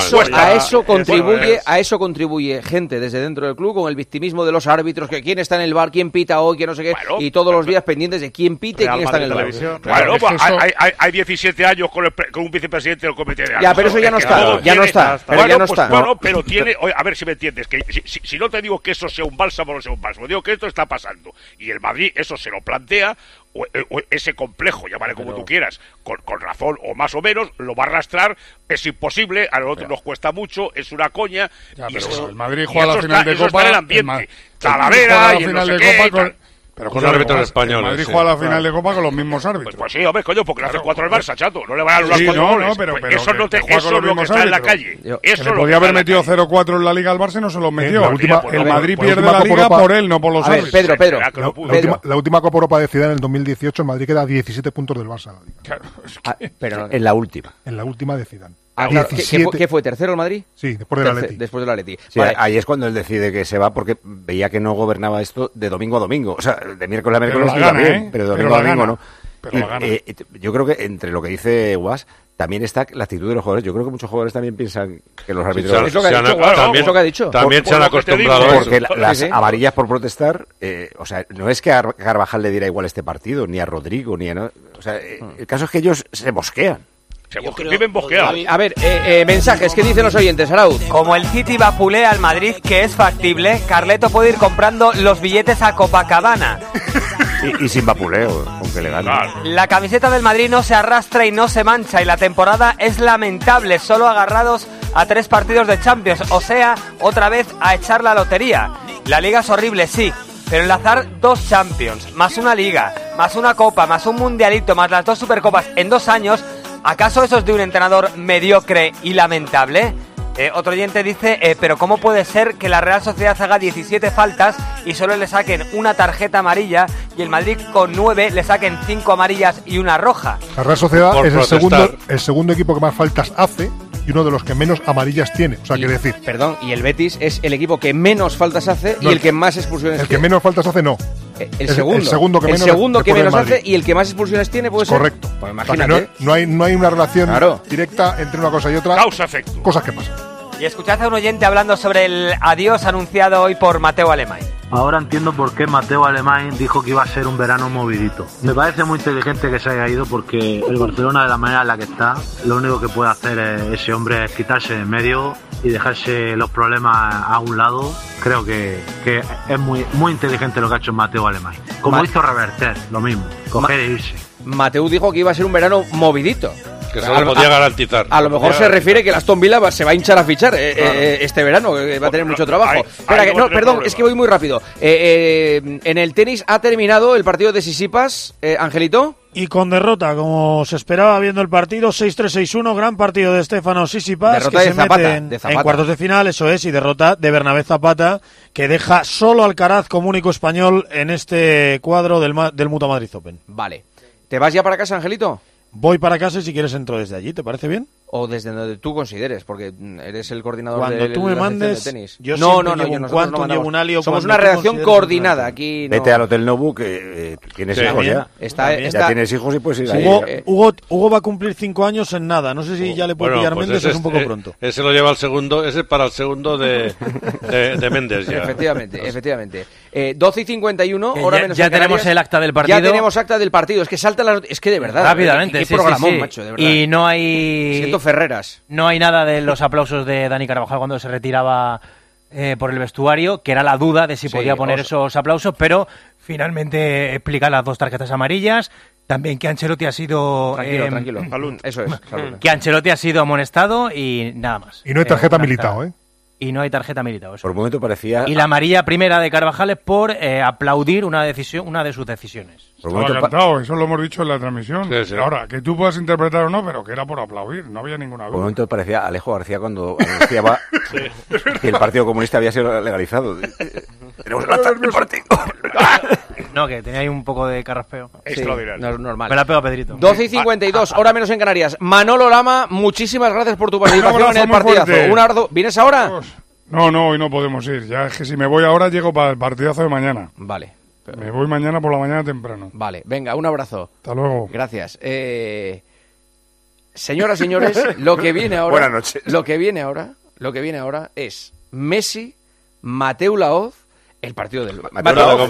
a eso contribuye gente desde dentro del club con el victimismo de los árbitros, que quién está en el bar, quién pita hoy, que no sé qué, y todos los días pendientes de quién pita y quién está en el bar. Bueno, hay 17 años con un vicepresidente del comité de árbitros. Ya, pero eso ya no está. Pero tiene, a ver si me entiendes, que si no te digo que eso sea un bálsamo o no sea un bálsamo, digo que esto está pasando y el Madrid eso se lo plantea, o ese complejo, llámale como tú quieras, con razón o más o menos, lo va a arrastrar, es imposible, a nosotros nos cuesta mucho, es una coña. Ya, pero el Madrid juega la final de Copa, el ambiente, Talavera y no sé qué. Pero con árbitros españoles. Madrid juega la final de Copa con los mismos árbitros. Pues sí, hombre, coño, porque le hace 4 al Barça, chato. No le van a anular 4 goles. Pero eso no eso es lo que está en la calle. Eso le podía haber metido 0-4 en la Liga al Barça y no se los metió. El Madrid pierde la Liga por él, no por los árbitros. Pedro. La última Copa Europa de Zidane en el 2018, el Madrid queda a 17 puntos del Barça. Pero en la última. En la última de Zidane. ¿Qué fue? ¿Tercero el Madrid? Sí, después del Atleti. Después del Atleti. Sí, vale. Ahí es cuando él decide que se va porque veía que no gobernaba esto de domingo a domingo. O sea, de miércoles a miércoles iba bien, pero de domingo a domingo no. Yo creo que entre lo que dice Guas también está la actitud de los jugadores. Yo creo que muchos jugadores también piensan que los árbitros... Es lo que ha dicho, también es lo que ha dicho. También se han acostumbrado a eso. Porque las amarillas por protestar... o sea, no es que a Carvajal le diera igual este partido, ni a Rodrigo, ni a... ¿no? O sea, el caso es que ellos se mosquean. Viven bosqueados. A ver, mensajes, ¿qué dicen los oyentes, Arauz? Como el City vapulea al Madrid, que es factible, Carleto puede ir comprando los billetes a Copacabana. Y sin vapuleo, aunque le gane. La camiseta del Madrid no se arrastra y no se mancha, y la temporada es lamentable, solo agarrados a 3 partidos de Champions, o sea, otra vez a echar la lotería. La Liga es horrible, sí, pero enlazar 2 Champions, más una Liga, más una Copa, más un Mundialito, más las 2 Supercopas en 2 años, ¿acaso eso es de un entrenador mediocre y lamentable? Otro oyente dice, pero ¿cómo puede ser que la Real Sociedad haga 17 faltas y solo le saquen una tarjeta amarilla y el Madrid con 9 le saquen 5 amarillas y una roja? La Real Sociedad es el segundo equipo que más faltas hace y uno de los que menos amarillas tiene. O sea, quiere decir... Perdón, y el Betis es el equipo que menos faltas hace y el que más expulsiones tiene. El que menos faltas hace no. El segundo que menos hace y el que más expulsiones tiene puede ser. Correcto. Pues imagínate. No hay una relación directa entre una cosa y otra. Causa-efecto. Cosas que pasan. Y escuchad a un oyente hablando sobre el adiós anunciado hoy por Mateu Alemany. Ahora entiendo por qué Mateu Alemany dijo que iba a ser un verano movidito. Me parece muy inteligente que se haya ido porque el Barcelona, de la manera en la que está, lo único que puede hacer ese hombre es quitarse de en medio y dejarse los problemas a un lado. Creo que es muy inteligente lo que ha hecho Mateu Alemany. Como hizo Reverter, lo mismo, coger e irse. Mateu dijo que iba a ser un verano movidito. Que se lo podía garantizar. A lo mejor se refiere que el Aston Villa se va a hinchar a fichar este verano, que va a tener mucho trabajo. Perdón, es que voy muy rápido. En el tenis ha terminado el partido de Sisipas, Angelito. Y con derrota, como se esperaba viendo el partido, 6-3, 6-1, gran partido de Stefanos Tsitsipas, derrota que de se Zapata, mete en cuartos de final, eso es, y derrota de Bernabé Zapata, que deja solo Alcaraz como único español en este cuadro del Mutua Madrid Open. Vale. ¿Te vas ya para casa, Angelito? Voy para casa y si quieres entro desde allí, ¿te parece bien? O desde donde tú consideres, porque eres el coordinador cuando tú me mandes, de tenis. Yo no, llevo un alio. Somos una redacción coordinada aquí. Vete al Hotel Nobu, que tienes hijos ya. Ya tienes hijos y puedes ir ahí. Hugo va a cumplir 5 años en nada. No sé si ya le puede pillar pues Méndez, es un poco pronto. Ese lo lleva al segundo, ese para el segundo de Méndez ya. Efectivamente. 12:51, hora menos. Ya tenemos el acta del partido. Ya tenemos acta del partido. Es que salta es que de verdad. Rápidamente, qué programón, macho, de verdad. Y no hay... Siento Ferreras. No hay nada de los aplausos de Dani Carvajal cuando se retiraba por el vestuario, que era la duda de si podía poner esos aplausos, pero finalmente explica las 2 tarjetas amarillas. También que Ancelotti ha sido... Tranquilo. Salud. Eso es. Salud. Que Ancelotti ha sido amonestado y nada más. Y no hay tarjeta Militao, ¿eh? Y no hay tarjeta Militao. Eso. Por un momento parecía... Y la amarilla primera de Carvajal es por aplaudir una de sus decisiones. Estaba cantado, eso lo hemos dicho en la transmisión. Sí. Ahora, que tú puedas interpretar o no, pero que era por aplaudir, no había ninguna duda. Por un momento parecía Alejo García cuando anunciaba que el Partido Comunista había sido legalizado. Tenemos el acta del partido. No, que tenía ahí un poco de carraspeo. Extraordinario. Normal. Me la pega Pedrito. 12:52, hora menos en Canarias. Manolo Lama, muchísimas gracias por tu participación en el partidazo. ¿Vienes ahora? No, hoy no podemos ir. Ya es que si me voy ahora llego para el partidazo de mañana. Vale. Me voy mañana por la mañana temprano. Vale, venga, un abrazo. Hasta luego. Gracias. Señoras, señores, lo que viene ahora... Buenas noches. Lo que viene ahora es Messi, Mateu Laoz, el partido del... Mateu,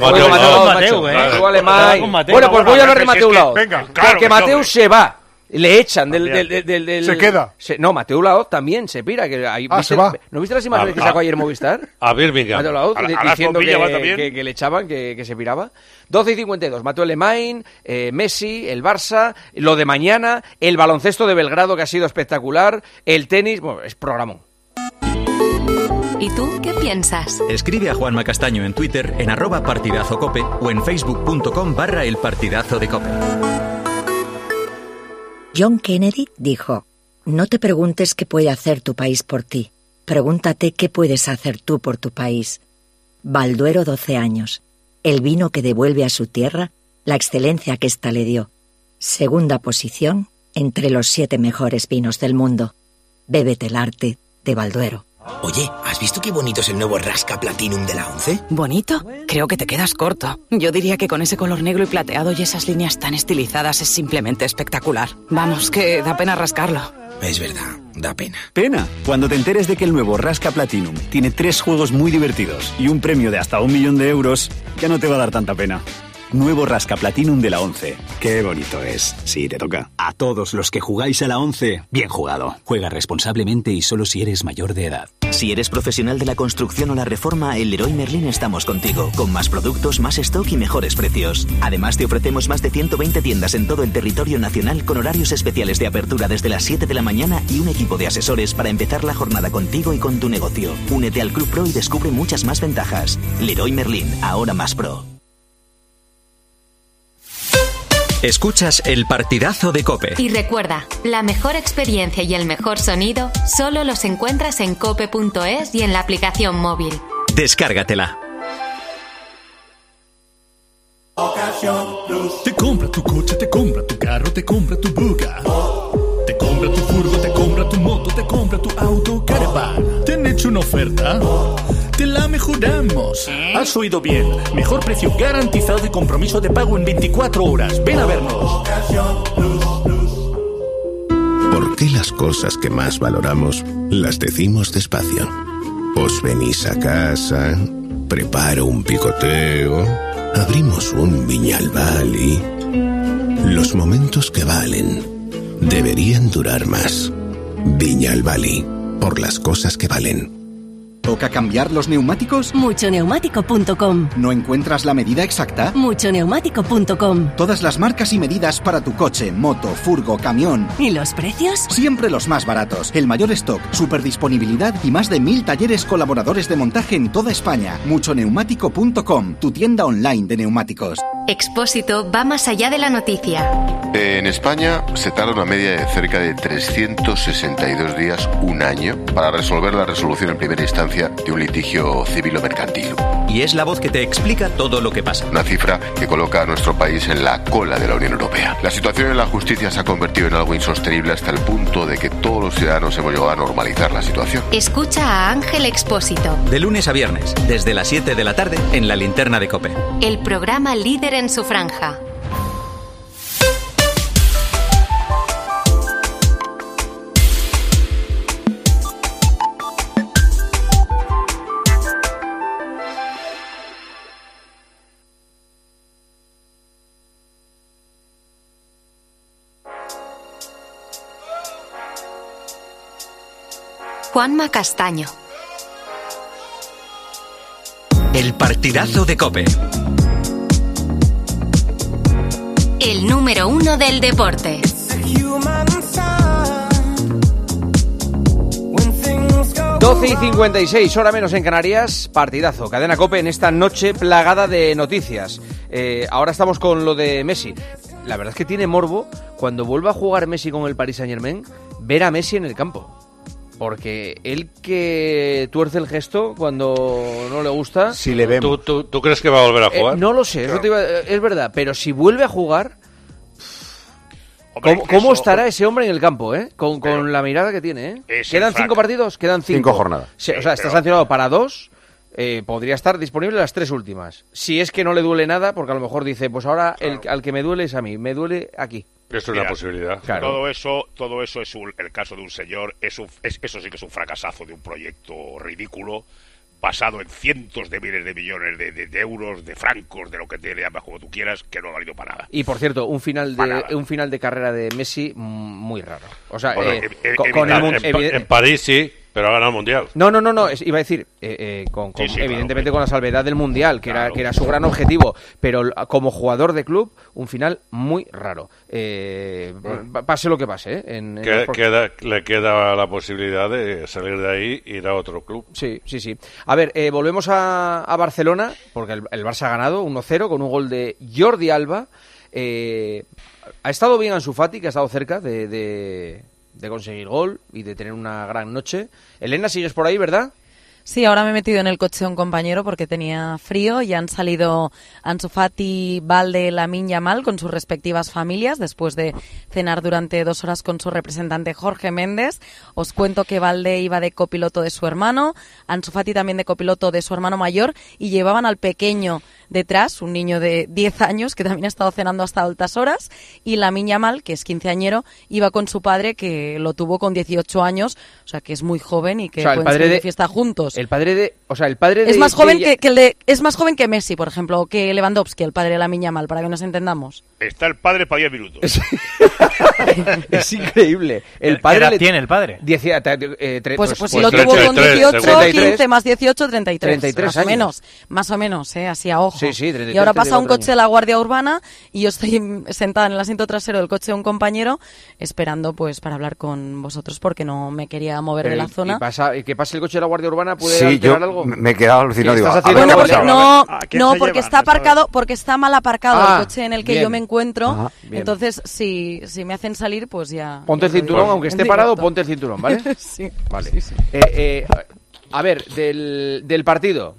Bueno, pues voy a hablar de Mateu Laoz. Venga, claro, porque Mateu se va. Le echan del... Se queda. No, Mateu Laoz también se pira. Se va. ¿No viste las imágenes que sacó ayer Movistar? A Birmingham. Mateu Laoz diciendo que le echaban, que se piraba. 12:52. Mateu Alemany, Messi, el Barça, lo de mañana, el baloncesto de Belgrado que ha sido espectacular, el tenis... Bueno, es programón. ¿Y tú qué piensas? Escribe a Juanma Castaño en Twitter en @partidazocope o en facebook.com/elpartidazodecope. John Kennedy dijo: no te preguntes qué puede hacer tu país por ti, pregúntate qué puedes hacer tú por tu país. Balduero 12 años, el vino que devuelve a su tierra la excelencia que ésta le dio. Segunda posición entre los 7 mejores vinos del mundo. Bébete el arte de Balduero. Oye, ¿has visto qué bonito es el nuevo Rasca Platinum de la 11? ¿Bonito? Creo que te quedas corto. Yo diría que con ese color negro y plateado y esas líneas tan estilizadas es simplemente espectacular. Vamos, que da pena rascarlo. Es verdad, da pena. Pena, cuando te enteres de que el nuevo Rasca Platinum tiene 3 juegos muy divertidos y un premio de hasta 1 millón de euros, ya no te va a dar tanta pena. Nuevo Rasca Platinum de la 11. Qué bonito es. Sí, te toca. A todos los que jugáis a la 11, bien jugado. Juega responsablemente y solo si eres mayor de edad. Si eres profesional de la construcción o la reforma, en Leroy Merlin estamos contigo, con más productos, más stock y mejores precios. Además, te ofrecemos más de 120 tiendas en todo el territorio nacional con horarios especiales de apertura desde las 7 de la mañana y un equipo de asesores para empezar la jornada contigo y con tu negocio. Únete al Club Pro y descubre muchas más ventajas. Leroy Merlin, ahora más pro. Escuchas el partidazo de COPE. Y recuerda, la mejor experiencia y el mejor sonido solo los encuentras en cope.es y en la aplicación móvil. Descárgatela. Te compra tu coche, te compra tu carro, te compra tu buga. Te compra tu furgo, te compra tu moto, te compra tu auto, caravan. ¿Te han hecho una oferta? Te la mejoramos. Has oído bien. Mejor precio garantizado y compromiso de pago en 24 horas. Ven a vernos. ¿Por qué las cosas que más valoramos las decimos despacio? Os venís a casa, preparo un picoteo, abrimos un Viñalbali. Los momentos que valen deberían durar más. Viñalbali, por las cosas que valen. ¿Toca cambiar los neumáticos? Muchoneumático.com. ¿No encuentras la medida exacta? Muchoneumático.com. Todas las marcas y medidas para tu coche, moto, furgo, camión. ¿Y los precios? Siempre los más baratos. El mayor stock, superdisponibilidad y más de 1000 talleres colaboradores de montaje en toda España. Muchoneumático.com, tu tienda online de neumáticos. Expósito va más allá de la noticia. En España se tarda una media de cerca de 362 días, un año, para resolver la resolución en primera instancia de un litigio civil o mercantil. Y es la voz que te explica todo lo que pasa. Una cifra que coloca a nuestro país en la cola de la Unión Europea. La situación en la justicia se ha convertido en algo insostenible hasta el punto de que todos los ciudadanos hemos llegado a normalizar la situación. Escucha a Ángel Expósito. De lunes a viernes, desde las 7 de la tarde, en la linterna de COPE. El programa líder en su franja. Juanma Castaño. El partidazo de COPE. El número 1 del deporte. 12:56, hora menos en Canarias, partidazo, cadena COPE en esta noche plagada de noticias. Ahora estamos con lo de Messi. La verdad es que tiene morbo cuando vuelva a jugar Messi con el Paris Saint-Germain, ver a Messi en el campo. Porque él que tuerce el gesto cuando no le gusta... Si le vemos. ¿Tú crees que va a volver a jugar? No lo sé, Claro. es verdad, pero si vuelve a jugar... Hombre, ¿Cómo eso- estará ese hombre en el campo, con la mirada que tiene, Es ¿Quedan el frac. 5 partidos? Quedan 5. 5 jornadas. O sea, está pero- sancionado para 2. Podría estar disponible las 3 últimas. Si es que no le duele nada, porque a lo mejor dice, pues ahora al que me duele es a mí, me duele aquí. Esto es Mira, una posibilidad. Claro. Todo eso es el caso de un señor, eso sí que es un fracasazo de un proyecto ridículo, basado en cientos de miles de millones de euros, de francos, de lo que te le llamas como tú quieras, que no ha valido para nada. Y por cierto, un final Para de carrera de Messi muy raro. O sea, Bueno, con el en París sí, pero ha ganado el Mundial. No, iba a decir, Sí, evidentemente claro. con la salvedad del Mundial, que era su gran objetivo, pero como jugador de club, un final muy raro. Pase lo que pase, Le queda la posibilidad de salir de ahí e ir a otro club. Sí. A ver, volvemos a Barcelona, porque el Barça ha ganado 1-0 con un gol de Jordi Alba. Ha estado bien Ansu Fati, que ha estado cerca de conseguir gol y de tener una gran noche. Elena, sigues por ahí, ¿verdad? Sí, ahora me he metido en el coche de un compañero porque tenía frío y han salido Ansu Fati, Balde, Lamine Yamal con sus respectivas familias después de cenar durante 2 horas con su representante Jorge Méndez. Os cuento que Balde iba de copiloto de su hermano, Ansu Fati también de copiloto de su hermano mayor y llevaban al pequeño detrás, un niño de 10 años que también ha estado cenando hasta altas horas, y Lamine Yamal, que es quinceañero, iba con su padre que lo tuvo con 18 años, o sea que es muy joven y que pueden salir de fiesta juntos. El padre de es más joven es más joven que Messi, por ejemplo, o que Lewandowski, el padre de Lamine Yamal, para que nos entendamos. Está el padre para 10 minutos. Es increíble. El padre ¿Qué edad tiene el padre? Pues si lo tuvo con 18, 15 más 18, 33 años. Más o menos, así a ojo. Sí, 33, y ahora pasa un coche de la Guardia Urbana y yo estoy sentada en el asiento trasero del coche de un compañero esperando pues para hablar con vosotros porque no me quería mover de la zona. ¿Y que pase el coche de la Guardia Urbana puede alterar algo? Me he quedado alucinado. No, porque está aparcado, porque está mal aparcado el coche en el que yo me encuentro. Entonces, si me hacen salir, pues ya... Ponte el cinturón, aunque esté parado, ponte el cinturón, ¿vale? Sí. Vale. Sí, sí. A ver, del partido.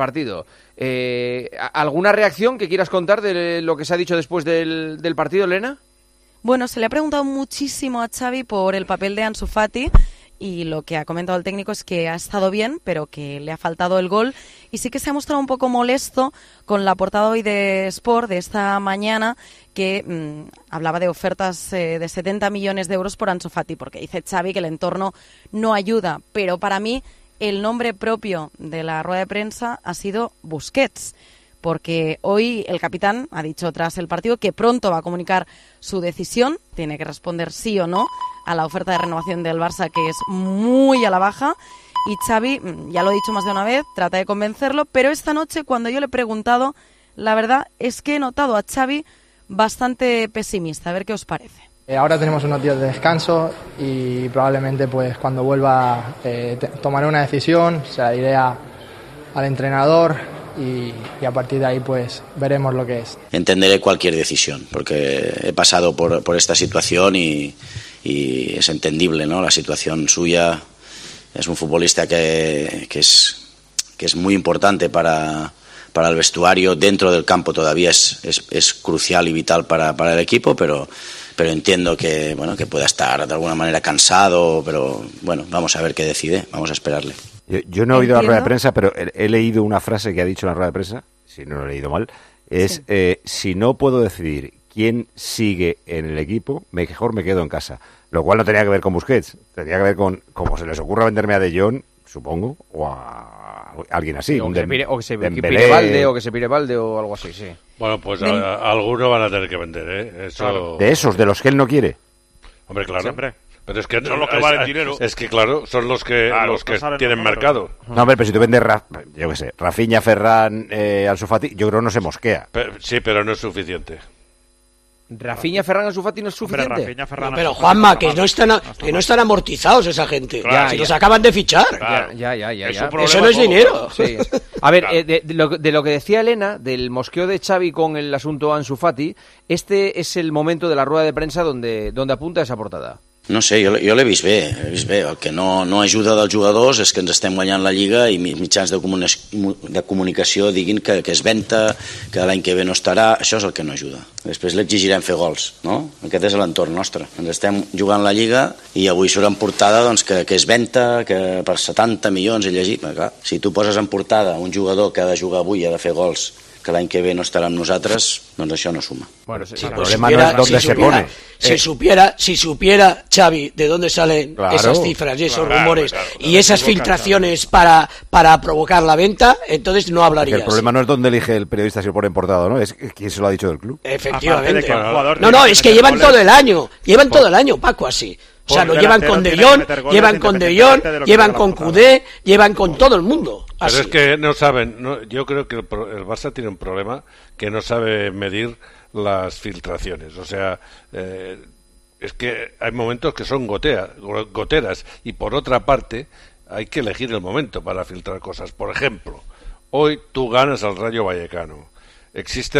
¿Alguna reacción que quieras contar de lo que se ha dicho después del partido, Elena? Bueno, se le ha preguntado muchísimo a Xavi por el papel de Ansu Fati y lo que ha comentado el técnico es que ha estado bien, pero que le ha faltado el gol y sí que se ha mostrado un poco molesto con la portada hoy de Sport de esta mañana que hablaba de ofertas de 70 millones de euros por Ansu Fati, porque dice Xavi que el entorno no ayuda, pero para mí el nombre propio de la rueda de prensa ha sido Busquets, porque hoy el capitán ha dicho tras el partido que pronto va a comunicar su decisión, tiene que responder sí o no a la oferta de renovación del Barça, que es muy a la baja, y Xavi, ya lo he dicho más de una vez, trata de convencerlo, pero esta noche cuando yo le he preguntado, la verdad es que he notado a Xavi bastante pesimista, a ver qué os parece. Ahora tenemos unos días de descanso y probablemente pues cuando vuelva tomaré una decisión, o sea, iré al entrenador y a partir de ahí pues veremos lo que es. Entenderé cualquier decisión porque he pasado por esta situación y es entendible, ¿no? La situación suya. Es un futbolista que es muy importante para el vestuario. Dentro del campo todavía es crucial y vital para el equipo, pero entiendo que pueda estar de alguna manera cansado, pero bueno, vamos a ver qué decide, vamos a esperarle. Yo no he oído la rueda de prensa, pero he leído una frase que ha dicho en la rueda de prensa, si no lo he leído mal, es si no puedo decidir quién sigue en el equipo, mejor me quedo en casa. Lo cual no tenía que ver con Busquets, tenía que ver con cómo se les ocurra venderme a De Jong, supongo, o a alguien así. O que se pire Balde, o que se pire Balde, o algo así, sí. Bueno, pues algunos van a tener que vender, ¿eh? Eso... Claro. De esos, de los que él no quiere. Hombre, claro. Siempre. Pero es que son los que valen dinero. Es que, claro, son los que tienen mercado. No, hombre, pero si tú vendes, yo qué sé, Rafinha, Ferran, Ansu Fati, yo creo que no se mosquea. Sí, pero no es suficiente. Rafinha, Ferran, Ansu Fati no es suficiente. Rafinha, Ferran, pero Juanma, que no están amortizados esa gente. Claro, si los acaban de fichar. Claro. Ya. Eso no es dinero. Sí. A ver, de lo que decía Elena, del mosqueo de Xavi con el asunto Ansu Fati, este es el momento de la rueda de prensa donde apunta esa portada. No sé, jo l'he vist bé, El que no ajuda dels jugadors és que ens estem guanyant la Lliga i mitjans de comunicació diguin que es venta, que l'any que ve no estarà, això és el que no ajuda. Després l'exigirem fer gols, no? Aquest és l'entorn nostre. Ens estem jugant la Lliga i avui surt en portada doncs, que es venta, que per 70 milions he llegit. Però, clar, si tu poses en portada un jugador que ha de jugar avui i ha de fer gols que l'any que ve no estarà amb nosaltres, doncs això no suma. Bueno, el problema no es dónde se pone. Si supiera Xavi de dónde salen esas cifras y esos rumores y esas filtraciones para provocar la venta, entonces no hablarías. Porque el problema no es dónde elige el periodista si lo pone en portada, ¿no? Es quién se lo ha dicho del club. Efectivamente. Es que llevan todo el año, Paco, así. O sea, lo llevan con De Jong, llevan con Koundé, llevan con todo el mundo. Pero es que no saben, yo creo que el Barça tiene un problema que no sabe medir las filtraciones. O sea, es que hay momentos que son goteras y por otra parte hay que elegir el momento para filtrar cosas. Por ejemplo, hoy tú ganas al Rayo Vallecano. existe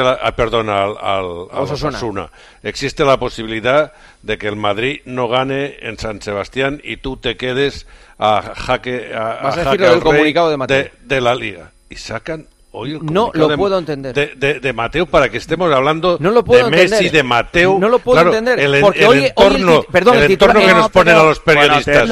al Osasuna. Existe la posibilidad de que el Madrid no gane en San Sebastián y tú te quedes a jaque del comunicado de Mateu de la Liga. Y sacan hoy el no lo puedo entender de Mateu, para que estemos hablando no lo puedo de Messi, entender. de Mateu. No lo puedo entender porque el entorno que nos ponen a los periodistas.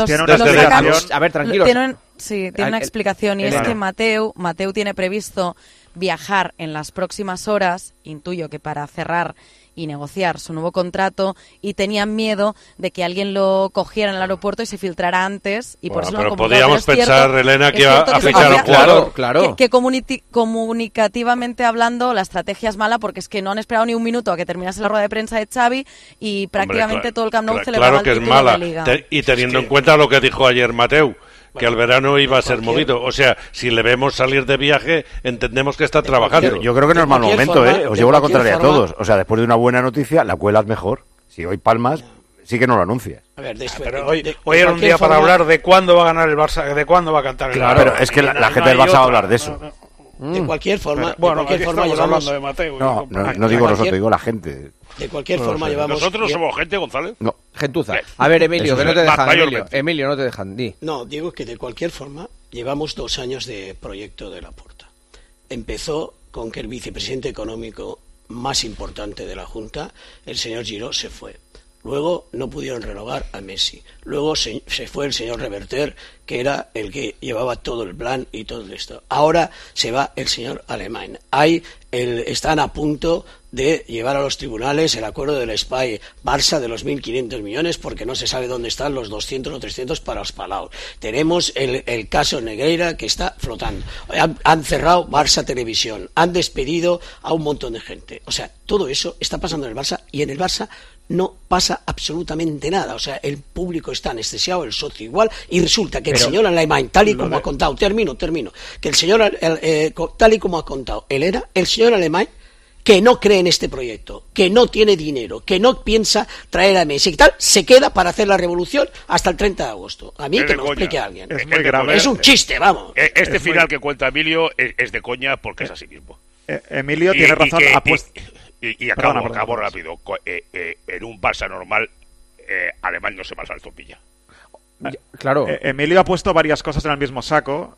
A ver, tranquilos. Tiene una explicación, y es que Mateu tiene previsto viajar en las próximas horas, intuyo que para cerrar y negociar su nuevo contrato, y tenían miedo de que alguien lo cogiera en el aeropuerto y se filtrara antes, y por eso pero podíamos pensar, Elena, que iba a fichar al jugador. Claro. Que comunicativamente hablando la estrategia es mala, porque es que no han esperado ni un minuto a que terminase la rueda de prensa de Xavi y prácticamente todo el Camp Nou celebraba el título de la Liga. Y teniendo en cuenta lo que dijo ayer Mateu, que el verano iba a ser movido. O sea, si le vemos salir de viaje, entendemos que está trabajando. Yo creo que no es mal momento, Os llevo la contraria a todos. O sea, después de una buena noticia, la cuelas mejor. Si hoy palmas, sí que no lo anuncias. A ver, pero hoy era un día para hablar de cuándo va a ganar el Barça, de cuándo va a cantar el Barça. Claro, pero es que la gente del Barça va a hablar de eso. De cualquier forma, llevamos hablando de Mateu. No digo nosotros, digo la gente. De cualquier forma llevamos... ¿Nosotros somos gente, González? No. Gentuza. A ver, Emilio, que no te dejan. Emilio, no te dejan. No, digo que de cualquier forma llevamos 2 años de proyecto de Laporta. Empezó con que el vicepresidente económico más importante de la Junta, el señor Giró, se fue. Luego no pudieron renovar a Messi. Luego se fue el señor Reverter, que era el que llevaba todo el plan y todo esto. Ahora se va el señor Alemán. Están a punto de llevar a los tribunales el acuerdo del SPY Barça de los 1.500 millones, porque no se sabe dónde están los 200 o 300 para los Palau. Tenemos el caso Negreira, que está flotando. Han cerrado Barça Televisión. Han despedido a un montón de gente. O sea, todo eso está pasando en el Barça, y en el Barça no pasa absolutamente nada. O sea, el público está anestesiado, el socio igual, y resulta que el señor Alemán, tal y como ha contado, termino, que el señor, tal y como ha contado el señor Alemán, que no cree en este proyecto, que no tiene dinero, que no piensa traer a Messi y tal, se queda para hacer la revolución hasta el 30 de agosto. A mí que me lo explique alguien. Es muy grave. Es un chiste, vamos. Este final que cuenta Emilio es de coña, porque es así mismo. Emilio tiene razón. Y acabo rápido. En un Barça normal, Alemán no se pasa al zombilla. Claro. Emilio ha puesto varias cosas en el mismo saco.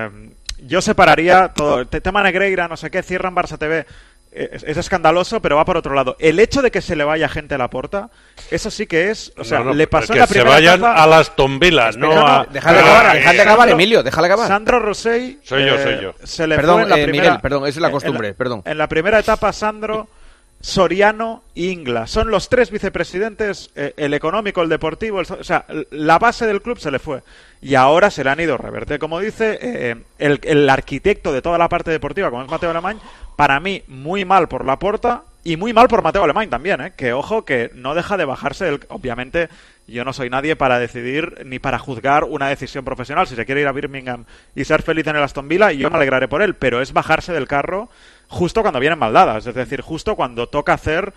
Yo separaría todo. El tema Negreira, no sé qué, cierran Barça TV. Es escandaloso, pero va por otro lado. El hecho de que se le vaya gente a la Porta, eso sí que es... O sea, le pasó en la primera etapa... Que se vayan etapa, a las tombilas, no a... Déjale acabar, Emilio, déjale acabar. Sandro Rosell... Soy yo. Se le fue en la primera... Miguel, perdón, es la costumbre, perdón. En la primera etapa, Sandro, Soriano e Ingla. Son los 3 vicepresidentes, el económico, el deportivo... o sea, la base del club se le fue. Y ahora se le han ido Reverte, como dice, el arquitecto de toda la parte deportiva, como es Mateu Alemany. Para mí, muy mal por Laporta y muy mal por Mateu Alemany también, que ojo, que no deja de bajarse. Obviamente, yo no soy nadie para decidir ni para juzgar una decisión profesional. Si se quiere ir a Birmingham y ser feliz en el Aston Villa, yo me alegraré por él, pero es bajarse del carro justo cuando vienen mal dadas, es decir, justo cuando toca hacer...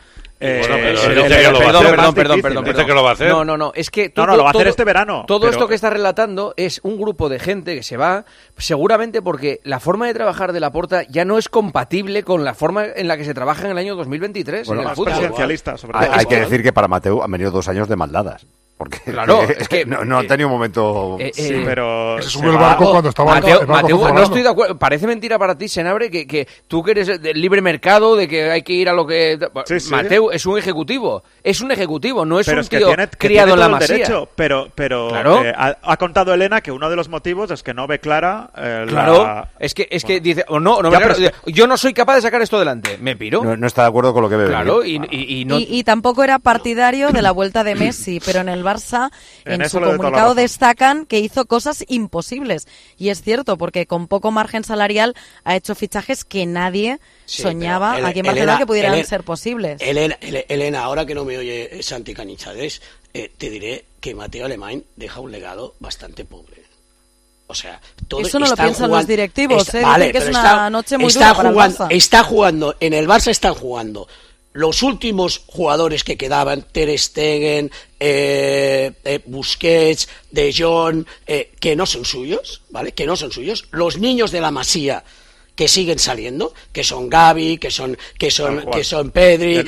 Perdón. Dice que lo va a hacer. No, es que... lo va a hacer este verano. Todo esto que está relatando es un grupo de gente que se va, seguramente porque la forma de trabajar de Laporta ya no es compatible con la forma en la que se trabaja en el año 2023 en el fútbol. Presidencialista, sobre todo. Hay que decir que para Mateu han venido 2 años de maldadas. Porque claro, es que no han tenido un momento... sí, pero... Se subió el barco cuando estaba Mateu, no estoy de acuerdo. Parece mentira para ti, Senabre, que tú que eres del libre mercado, de que hay que ir a lo que... Sí. Mateu es un ejecutivo, no es pero un es que tío criado en la masía. Derecho, pero claro. Ha contado Elena que uno de los motivos es que no ve clara es que dice, yo no soy capaz de sacar esto adelante, me piro. No está de acuerdo con lo que ve. Claro, y tampoco era partidario de la vuelta de Messi, pero en el Barça, en su comunicado destacan que hizo cosas imposibles. Y es cierto, porque con poco margen salarial ha hecho fichajes que nadie soñaba aquí en Barcelona que pudieran ser posibles. Elena, ahora que no me oye Santi Canichades, te diré que Mateu Alemany deja un legado bastante pobre. O sea, todo eso no lo piensan los directivos, vale, que es una noche muy dura para el Barça. Está jugando, en el Barça están jugando los últimos jugadores que quedaban, Ter Stegen, Busquets, De Jong, que no son suyos, ¿vale? Que no son suyos. Los niños de la Masía, que siguen saliendo, que son Gavi, que son Pedri,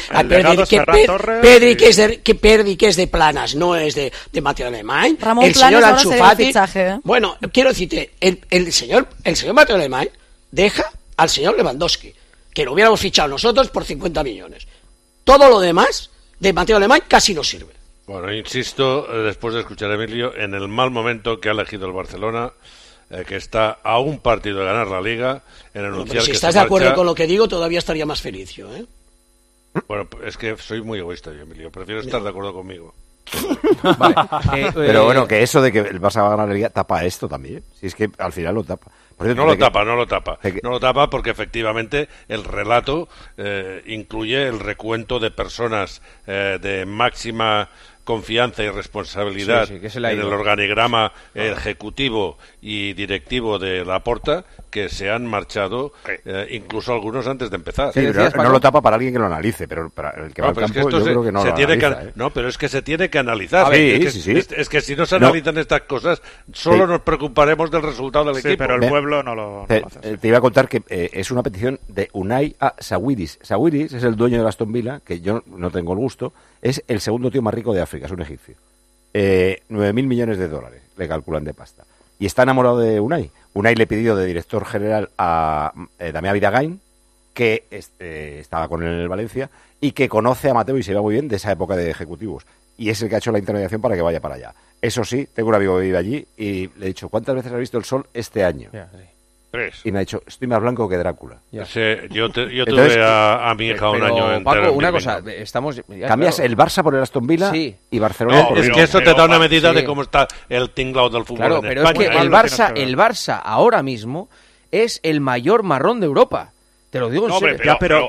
Pedri que es de Planas, no es de Mateo Alemany. Ramón el Planas señor ahora Ansu sería el Fati. fichaje, ¿eh? Bueno, quiero decirte, el señor Mateo Alemany deja al señor Lewandowski, que lo hubiéramos fichado nosotros por 50 millones. Todo lo demás de Mateo Alemany casi no sirve. Bueno, insisto, después de escuchar a Emilio, en el mal momento que ha elegido el Barcelona, que está a un partido de ganar la Liga, en anunciar si que estás de acuerdo con lo que digo, todavía estaría más feliz yo, ¿eh? Bueno, es que soy muy egoísta yo, Emilio. Prefiero estar de acuerdo conmigo. Vale. Pero bueno, que eso de que el Barça va a ganar la Liga tapa esto también. Si es que al final lo tapa. No lo tapa. No lo tapa porque efectivamente el relato incluye el recuento de personas de máxima confianza y responsabilidad que en el organigrama ejecutivo y directivo de Laporta, que se han marchado, incluso algunos antes de empezar. Sí, pero no lo tapa para alguien que lo analice, pero para el que va al campo yo creo que no lo analiza. No, pero es que se tiene que analizar. Es que si no se analizan estas cosas, solo nos preocuparemos del resultado del equipo. Pero el pueblo no lo hace. Te iba a contar que es una petición de Unai a Sawiris. Sawiris es el dueño de Aston Villa, que yo no tengo el gusto, es el segundo tío más rico de África, es un egipcio. 9.000 millones de dólares le calculan de pasta. Y está enamorado de Unai. Unai le pidió de director general a Damián Vidagain, que estaba con él en el Valencia, y que conoce a Mateo y se va muy bien de esa época de ejecutivos. Y es el que ha hecho la intermediación para que vaya para allá. Eso sí, tengo un amigo que vive allí y le he dicho, ¿cuántas veces has visto el sol este año? 3. Y me ha dicho, estoy más blanco que Drácula. Yo tuve a mi hija un año entero. Paco, una cosa, cambias el Barça por el Aston Villa y Barcelona por el... Es que eso te da una medida de cómo está el tinglado del fútbol Claro, en pero España. es que el Barça ahora mismo es el mayor marrón de Europa. Te lo digo en serio. Pero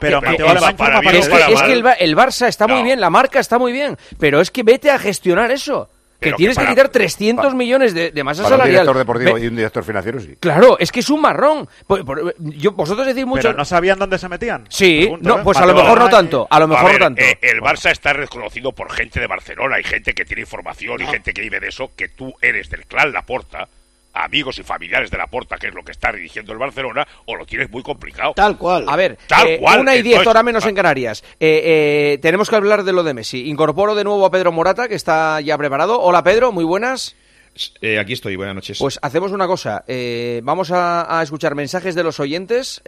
es que el Barça está muy bien, la marca está muy bien, pero es que vete a gestionar eso. Que tienes que quitar 300 millones de masa salarial. Un director deportivo y un director financiero, sí. Claro, es que es un marrón. Vosotros decís mucho... ¿Pero no sabían dónde se metían? Sí, pues a lo mejor no tanto. A lo mejor no tanto. El Barça está reconocido por gente de Barcelona y gente que tiene información y gente que vive de eso, que tú eres del clan Laporta, amigos y familiares de Laporta, que es lo que está dirigiendo el Barcelona, o lo tienes muy complicado. Tal cual. A ver, 1:10, hora menos en Canarias. Tenemos que hablar de lo de Messi. Incorporo de nuevo a Pedro Morata, que está ya preparado. Hola, Pedro, muy buenas. Aquí estoy, buenas noches. Pues hacemos una cosa, vamos a escuchar mensajes de los oyentes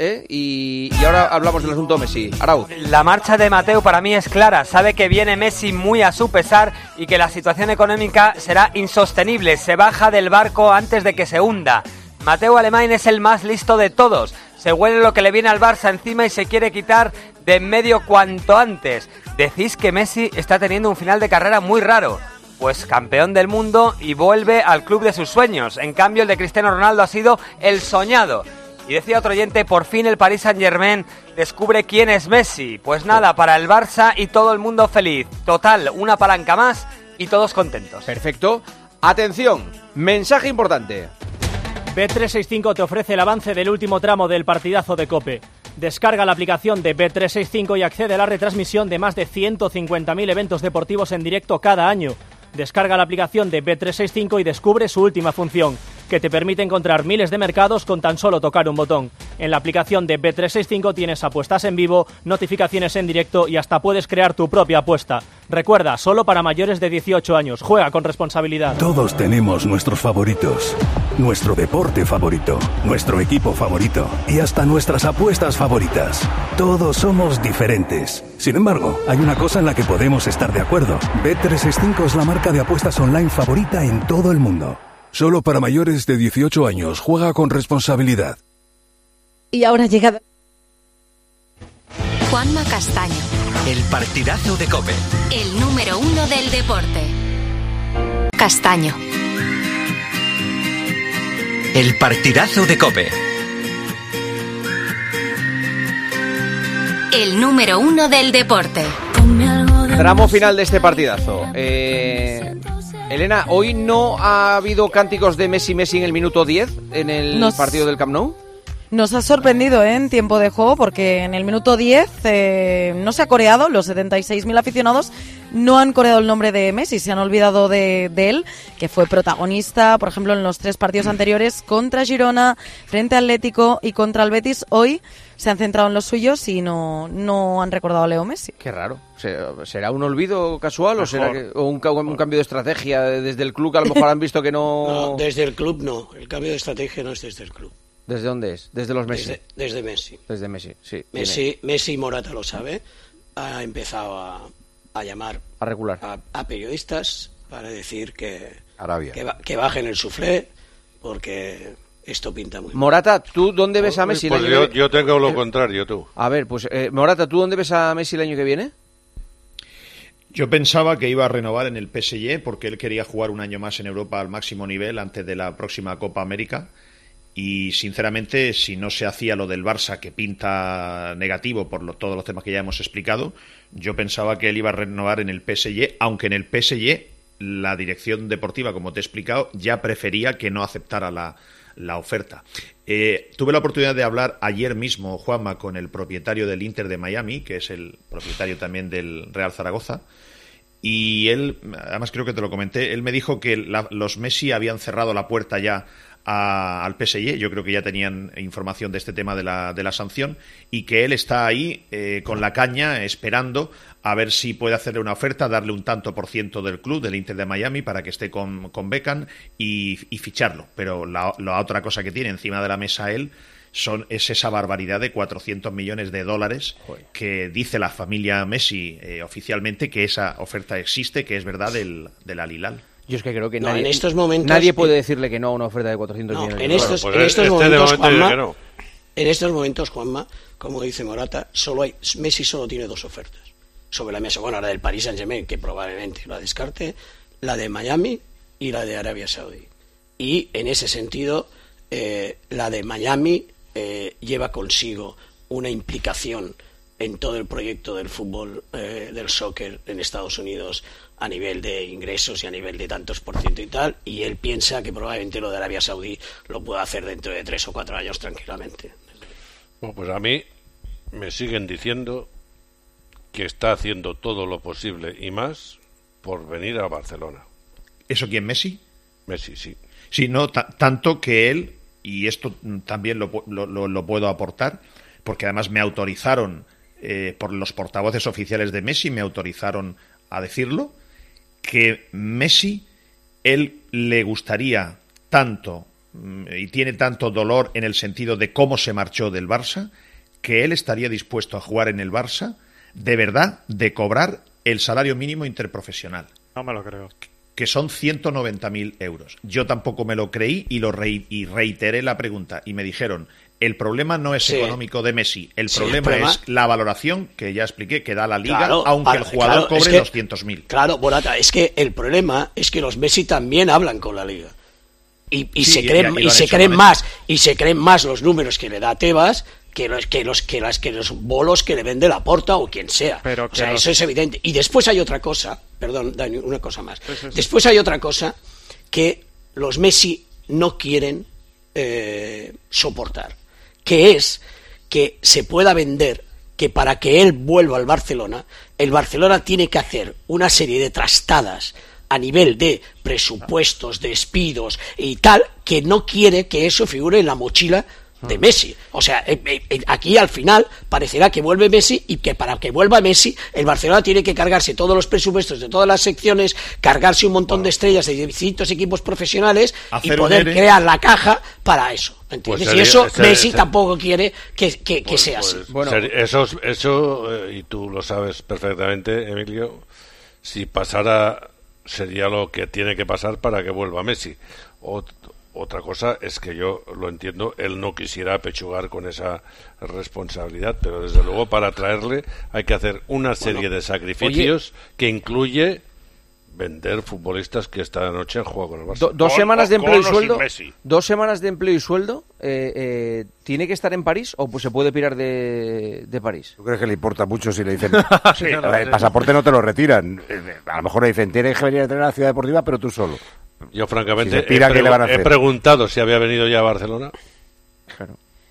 y ahora hablamos del asunto Messi. Arau. La marcha de Mateu para mí es clara, sabe que viene Messi muy a su pesar y que la situación económica será insostenible, se baja del barco antes de que se hunda. Mateu Alemany es el más listo de todos, se huele lo que le viene al Barça encima y se quiere quitar de en medio cuanto antes. Decís que Messi está teniendo un final de carrera muy raro. Pues campeón del mundo y vuelve al club de sus sueños. En cambio, el de Cristiano Ronaldo ha sido el soñado. Y decía otro oyente, por fin el Paris Saint-Germain descubre quién es Messi. Pues nada, para el Barça y todo el mundo feliz. Total, una palanca más y todos contentos. Perfecto. Atención, mensaje importante. Bet365 te ofrece el avance del último tramo del partidazo de COPE. Descarga la aplicación de Bet365 y accede a la retransmisión de más de 150.000 eventos deportivos en directo cada año. Descarga la aplicación de Bet365 y descubre su última función, que te permite encontrar miles de mercados con tan solo tocar un botón. En la aplicación de Bet365 tienes apuestas en vivo, notificaciones en directo y hasta puedes crear tu propia apuesta. Recuerda, solo para mayores de 18 años. Juega con responsabilidad. Todos tenemos nuestros favoritos, nuestro deporte favorito, nuestro equipo favorito y hasta nuestras apuestas favoritas. Todos somos diferentes. Sin embargo, hay una cosa en la que podemos estar de acuerdo. Bet365 es la marca de apuestas online favorita en todo el mundo. Solo para mayores de 18 años. Juega con responsabilidad. Y ahora llega Juanma Castaño. El partidazo de COPE. El número 1 del deporte. Castaño. El partidazo de COPE. El número 1 del deporte. Tramo final de este partidazo. Elena, ¿hoy no ha habido cánticos de Messi en el minuto 10 en el partido del Camp Nou? Nos ha sorprendido en tiempo de juego porque en el minuto 10 no se ha coreado, los 76.000 aficionados no han coreado el nombre de Messi, se han olvidado de él, que fue protagonista, por ejemplo, en los 3 partidos anteriores contra Girona, frente a Atlético y contra el Betis. Hoy se han centrado en los suyos y no han recordado a Leo Messi. Qué raro. ¿Será un olvido casual o será un cambio de estrategia desde el club que a lo mejor han visto que no...? No, desde el club no. El cambio de estrategia no es desde el club. ¿Desde dónde es? ¿Desde los Messi? Desde Messi. Desde Messi, sí. Messi y Morata lo sabe. Ha empezado a llamar a regular a periodistas para decir que bajen el suflé porque esto pinta muy mal. Morata, ¿tú dónde ves a Messi? Pues yo tengo lo contrario, tú. A ver, pues Morata, ¿tú dónde ves a Messi el año que viene? Yo pensaba que iba a renovar en el PSG porque él quería jugar un año más en Europa al máximo nivel antes de la próxima Copa América. Y sinceramente, si no se hacía lo del Barça, que pinta negativo por todos los temas que ya hemos explicado, yo pensaba que él iba a renovar en el PSG, aunque en el PSG la dirección deportiva, como te he explicado, ya prefería que no aceptara la oferta. Tuve la oportunidad de hablar ayer mismo, Juanma, con el propietario del Inter de Miami, que es el propietario también del Real Zaragoza, y él, además creo que te lo comenté, él me dijo que los Messi habían cerrado la puerta ya al PSG, yo creo que ya tenían información de este tema de la sanción, y que él está ahí con la caña esperando a ver si puede hacerle una oferta, darle un tanto por ciento del club, del Inter de Miami, para que esté con Beckham y ficharlo. Pero la otra cosa que tiene encima de la mesa él es esa barbaridad de $400 millones que dice la familia Messi oficialmente que esa oferta existe, que es verdad del Al Hilal. Yo es que creo que en estos momentos, nadie puede decirle que no a una oferta de 400 millones. En estos momentos, Juanma, como dice Morata, Messi solo tiene 2 ofertas sobre la mesa. Bueno, la del Paris Saint-Germain, que probablemente la descarte, la de Miami y la de Arabia Saudí. Y en ese sentido, la de Miami lleva consigo una implicación en todo el proyecto del fútbol, del soccer en Estados Unidos, a nivel de ingresos y a nivel de tantos por ciento y tal, y él piensa que probablemente lo de Arabia Saudí lo pueda hacer dentro de 3 o 4 años tranquilamente. Bueno, pues a mí me siguen diciendo que está haciendo todo lo posible y más por venir a Barcelona. ¿Eso quién, Messi? Messi, sí. Sí, no, tanto que él, y esto también lo puedo aportar, porque además me autorizaron, por los portavoces oficiales de Messi, me autorizaron a decirlo, que Messi, él le gustaría tanto y tiene tanto dolor en el sentido de cómo se marchó del Barça, que él estaría dispuesto a jugar en el Barça de verdad, de cobrar el salario mínimo interprofesional. No me lo creo. Que son 190.000 euros. Yo tampoco me lo creí y reiteré la pregunta y me dijeron, el problema no es económico de Messi, el problema es la valoración, que ya expliqué, que da la Liga, aunque el jugador cobre 200.000. Claro, Morata, es que el problema es que los Messi también hablan con la Liga. Y se creen más los números que le da Tebas que los bolos que le vende Laporta o quien sea. Eso es evidente. Y después hay otra cosa, perdón, Dani, una cosa más. Después hay otra cosa que los Messi no quieren soportar, que es que se pueda vender que para que él vuelva al Barcelona, el Barcelona tiene que hacer una serie de trastadas a nivel de presupuestos, despidos y tal, que no quiere que eso figure en la mochila de Messi. O sea, aquí al final parecerá que vuelve Messi y que para que vuelva Messi el Barcelona tiene que cargarse todos los presupuestos de todas las secciones, cargarse un montón de estrellas de distintos equipos profesionales y poder crear la caja para eso, ¿entiendes? Pues y eso Messi tampoco quiere que sea así. Bueno, eso y tú lo sabes perfectamente, Emilio, si pasara sería lo que tiene que pasar para que vuelva Messi. Otra cosa es que yo lo entiendo, él no quisiera apechugar con esa responsabilidad, pero desde luego para traerle hay que hacer una serie de sacrificios que incluye vender futbolistas que esta noche han jugado con el Barça. 2 semanas de empleo y sueldo. 2 semanas de empleo y sueldo. ¿Tiene que estar en París o pues se puede pirar de París? ¿Tú crees que le importa mucho si le dicen el pasaporte no te lo retiran? A lo mejor le dicen tienes que venir a entrenar a la Ciudad Deportiva, pero tú solo. Yo francamente he preguntado si había venido ya a Barcelona. Claro.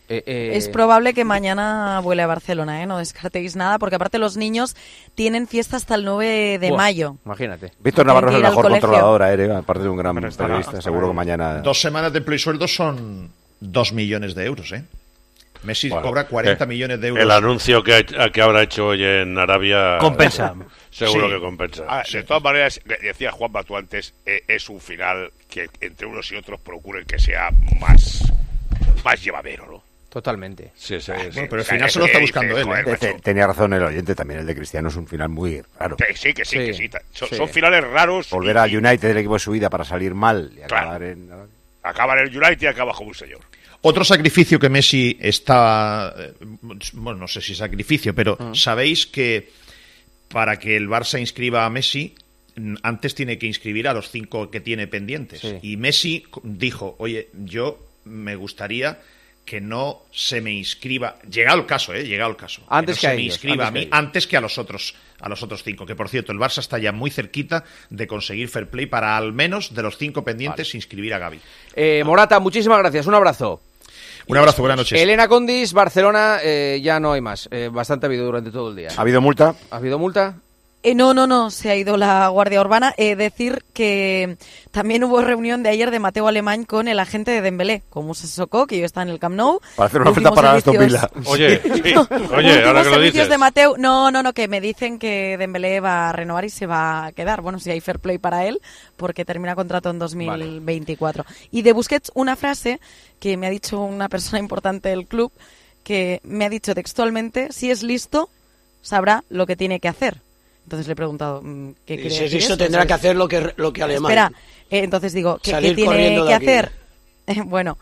Es probable que mañana vuele a Barcelona, no descartéis nada, porque aparte los niños tienen fiesta hasta el 9 de mayo. Imagínate. Víctor Navarro es el mejor colegio. controlador aéreo, aparte de un gran periodista, seguro que mañana... 2 semanas de empleo y sueldo son 2 millones de euros, ¿eh? Messi cobra 40 millones de euros. El anuncio que habrá hecho hoy en Arabia... Compensa. Seguro que compensa. De todas maneras, decía Juanma tú antes, es un final que entre unos y otros procuren que sea más llevadero, ¿no? Totalmente. Sí. Bueno, pero el final se lo está buscando él. Tenía razón el oyente también, el de Cristiano es un final muy raro. Sí. Son finales raros. Volver al United, el equipo de su vida, para salir mal y acabar en... Acaba en el United y acaba como un señor. Otro sacrificio que Messi está... Bueno, no sé si sacrificio, pero sabéis que para que el Barça inscriba a Messi, antes tiene que inscribir a los 5 que tiene pendientes. Sí. Y Messi dijo, oye, yo me gustaría que no se me inscriba, llegado el caso, antes que se me inscriba a mí antes que a los otros 5, que por cierto el Barça está ya muy cerquita de conseguir fair play para al menos de los 5 pendientes inscribir a Gavi. Morata, muchísimas gracias, un abrazo. Un abrazo, buenas noches. Elena Condis, Barcelona, ya no hay más, bastante ha habido durante todo el día. ¿Ha habido multa? ¿Ha habido multa? No, se ha ido la Guardia Urbana. Decir que también hubo reunión de ayer de Mateo Alemany con el agente de Dembélé, con Moussa Sissoko, que yo está en el Camp Nou. Para hacer una oferta para Aston Villa. Oye, ahora que lo dices. De Mateo, no, que me dicen que Dembélé va a renovar y se va a quedar. Bueno, si hay fair play para él, porque termina contrato en 2024. Vale. Y de Busquets, una frase que me ha dicho una persona importante del club, que me ha dicho textualmente, si es listo, sabrá lo que tiene que hacer. Entonces le he preguntado, ¿qué quiere decir? Si es listo, tendrá que hacer lo que Alemany. Espera, entonces digo, ¿qué tiene que hacer? Bueno,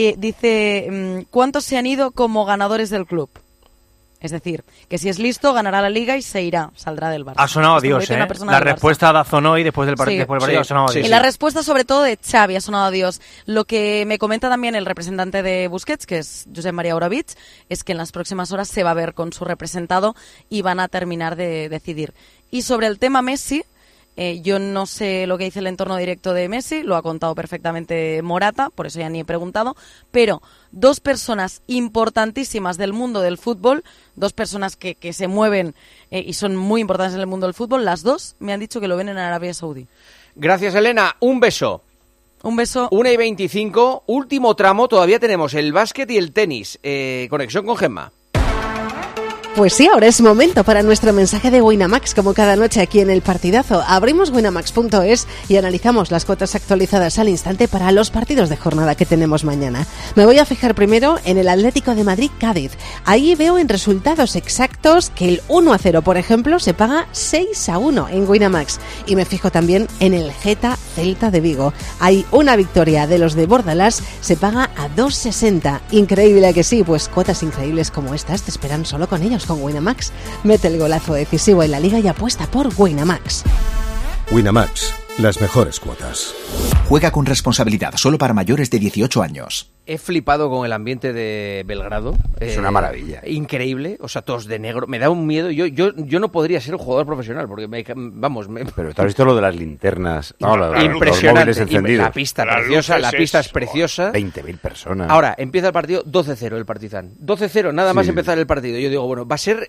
dice, ¿cuántos se han ido como ganadores del club? Es decir, que si es listo, ganará la Liga y se irá, saldrá del Barça. Ha sonado a Dios, ¿eh? La respuesta de Azonói después del partido ha sonado a Dios. Y la respuesta sobre todo de Xavi ha sonado a Dios. Lo que me comenta también el representante de Busquets, que es Josep María Oravich, es que en las próximas horas se va a ver con su representado y van a terminar de decidir. Y sobre el tema Messi, yo no sé lo que dice el entorno directo de Messi, lo ha contado perfectamente Morata, por eso ya ni he preguntado, pero 2 personas importantísimas del mundo del fútbol, 2 personas que se mueven y son muy importantes en el mundo del fútbol, las 2 me han dicho que lo ven en Arabia Saudí. Gracias, Elena. Un beso. Un beso. 1:25, último tramo, todavía tenemos el básquet y el tenis. Conexión con Gemma. Pues sí, ahora es momento para nuestro mensaje de Winamax, como cada noche aquí en El Partidazo. Abrimos winamax.es y analizamos las cuotas actualizadas al instante para los partidos de jornada que tenemos mañana. Me voy a fijar primero en el Atlético de Madrid-Cádiz. Ahí veo en resultados exactos que el 1-0, por ejemplo, se paga 6-1 en Winamax. Y me fijo también en el Geta-Celta de Vigo. Hay una victoria de los de Bordalás, se paga a 2,60. Increíble que sí, pues cuotas increíbles como estas te esperan solo con ellos. Con Winamax, mete el golazo decisivo en la Liga y apuesta por Winamax. Winamax, las mejores cuotas. Juega con responsabilidad, solo para mayores de 18 años. He flipado con el ambiente de Belgrado. Es una maravilla. Increíble, o sea, todos de negro. Me da un miedo. Yo no podría ser un jugador profesional porque Pero ¿te has visto lo de las linternas? Impresionante. Los encendidos. La pista preciosa, la pista es preciosa. 20.000 personas. Ahora, empieza el partido 12-0 el Partizan. 12-0, nada más empezar el partido. Yo digo, bueno, va a ser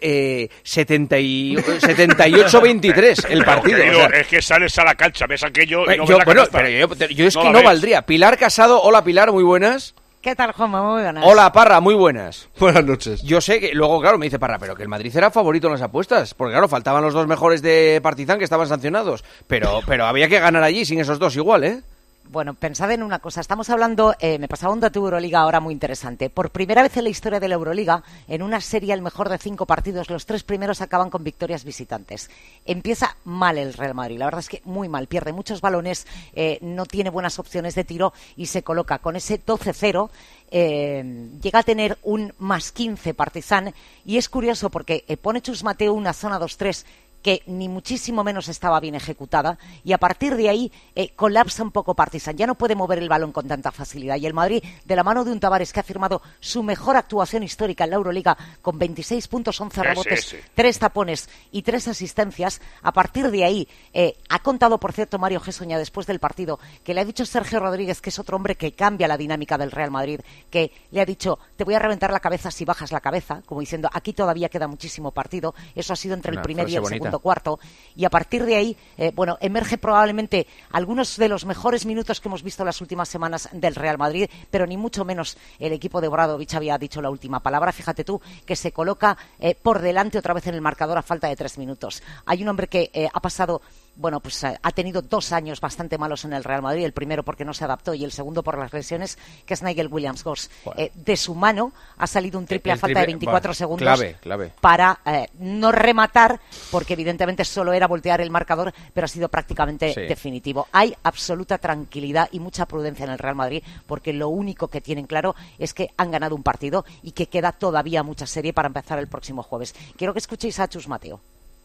78-23 el partido. Querido, o sea, es que sales a la cancha, ves aquello y no yo, ves la bueno, canasta. pero yo es que no valdría. Pilar Casado, hola Pilar, muy buenas. ¿Qué tal, Juanma? Muy buenas. Hola, Parra, muy buenas. Buenas noches. Yo sé que luego, claro, me dice Parra, pero que el Madrid era favorito en las apuestas. Porque, claro, faltaban los 2 mejores de Partizan que estaban sancionados. Pero había que ganar allí sin esos 2 igual, ¿eh? Bueno, pensad en una cosa. Estamos hablando, me pasaba un dato de Euroliga ahora muy interesante. Por primera vez en la historia de la Euroliga, en una serie el mejor de 5 partidos, los 3 primeros acaban con victorias visitantes. Empieza mal el Real Madrid, la verdad es que muy mal. Pierde muchos balones, no tiene buenas opciones de tiro y se coloca con ese 12-0. Llega a tener un +15 Partizan y es curioso porque pone Chus Mateo una zona 2-3 que ni muchísimo menos estaba bien ejecutada, y a partir de ahí colapsa un poco Partizan, ya no puede mover el balón con tanta facilidad, y el Madrid, de la mano de un Tavares que ha firmado su mejor actuación histórica en la Euroliga, con 26 puntos, 11 rebotes, 3 tapones y 3 asistencias, a partir de ahí ha contado, por cierto, Mario Gessoña después del partido, que le ha dicho Sergio Rodríguez, que es otro hombre que cambia la dinámica del Real Madrid, que le ha dicho, te voy a reventar la cabeza si bajas la cabeza, como diciendo, aquí todavía queda muchísimo partido. Eso ha sido entre el primer y el segundo cuarto, y a partir de ahí, emerge probablemente algunos de los mejores minutos que hemos visto las últimas semanas del Real Madrid, pero ni mucho menos el equipo de Obradović había dicho la última palabra. Fíjate tú que se coloca por delante otra vez en el marcador a falta de 3 minutos. Hay un hombre que ha pasado, ha tenido 2 años bastante malos en el Real Madrid, el primero porque no se adaptó y el segundo por las lesiones, que es Nigel Williams-Goss. De su mano ha salido un triple a falta de 24 segundos clave. para no rematar, porque evidentemente solo era voltear el marcador, pero ha sido prácticamente definitivo. Hay absoluta tranquilidad y mucha prudencia en el Real Madrid, porque lo único que tienen claro es que han ganado un partido y que queda todavía mucha serie para empezar el próximo jueves. Quiero que escuchéis a Chus Mateo.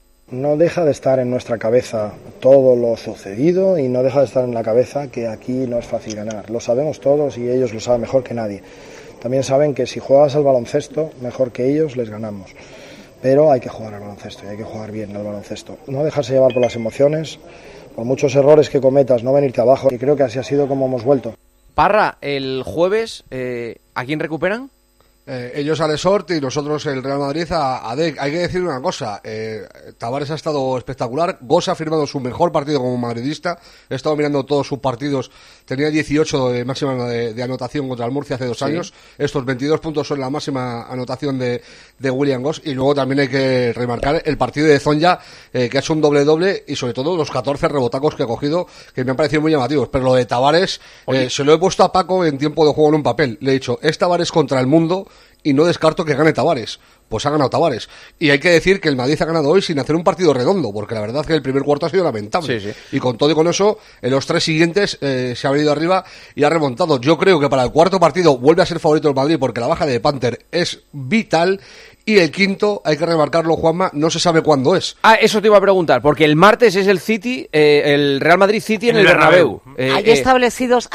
No deja de estar en nuestra cabeza todo lo sucedido y no deja de estar en la cabeza que aquí no es fácil ganar. Lo sabemos todos y ellos lo saben mejor que nadie. También saben que si juegas al baloncesto mejor que ellos les ganamos. Pero hay que jugar al baloncesto y hay que jugar bien al baloncesto. No dejarse llevar por las emociones, por muchos errores que cometas, no venirte abajo. Y creo que así ha sido como hemos vuelto. Parra, el jueves, ¿a quién recuperan? Ellos a Lesort y nosotros el Real Madrid a DEC. Hay que decir una cosa, Tavares ha estado espectacular, Goss ha firmado su mejor partido como madridista, he estado mirando todos sus partidos, tenía 18 de máxima de anotación contra el Murcia hace 2 años, estos 22 puntos son la máxima anotación de William Goss, y luego también hay que remarcar el partido de Zonja, que ha hecho un doble-doble, y sobre todo los 14 rebotacos que ha cogido, que me han parecido muy llamativos, pero lo de Tavares, se lo he puesto a Paco en tiempo de juego en un papel, le he dicho, es Tavares contra el mundo, y no descarto que gane Tavares. Pues ha ganado Tavares. Y hay que decir que el Madrid ha ganado hoy sin hacer un partido redondo, porque la verdad es que el primer cuarto ha sido lamentable. Y con todo y con eso, en los 3 siguientes se ha venido arriba y ha remontado. Yo creo que para el cuarto partido vuelve a ser favorito el Madrid, porque la baja de Panther es vital. Y el quinto, hay que remarcarlo, Juanma, no se sabe cuándo es. Eso te iba a preguntar, porque el martes es el City, el Real Madrid City en el Bernabéu. Hay establecidas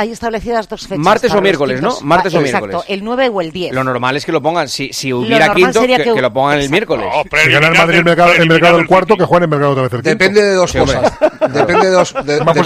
2 fechas. Martes o miércoles, ¿no? Martes o miércoles. Exacto, el 9 o el 10. Lo normal es que lo pongan, si hubiera quinto, que lo pongan el miércoles. No, si gana el Madrid el mercado del cuarto, que jueguen el mercado otra vez el quinto. Depende de 2 cosas. Depende de 2.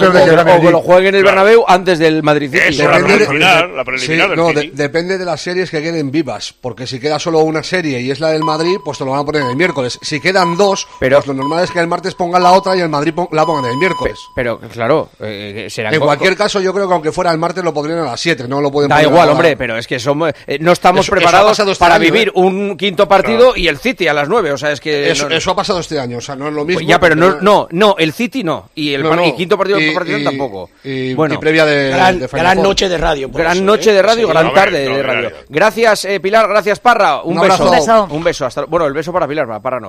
O que lo jueguen en el Bernabéu antes del Madrid City. La preliminar del City. Depende de las series que queden vivas, porque si queda solo una serie y es la del Madrid, pues te lo van a poner el miércoles. Si quedan 2, pues lo normal es que el martes pongan la otra y el Madrid la pongan el miércoles. Pero claro, será en cualquier caso, yo creo que aunque fuera el martes lo podrían a las 7, no lo pueden da poner. Da igual, hombre, pero es que somos, no estamos preparados para vivir un quinto partido y el City a las 9, o sea, es que... Eso ha pasado este año, o sea, no es lo mismo. Pues ya, pero no, el City no, y el quinto partido tampoco. Y previa de gran noche de radio. Gran noche de radio, gran tarde de radio. Gracias, Pilar, gracias, Parra, un beso. Un beso, bueno, el beso para Pilar, para Parra no.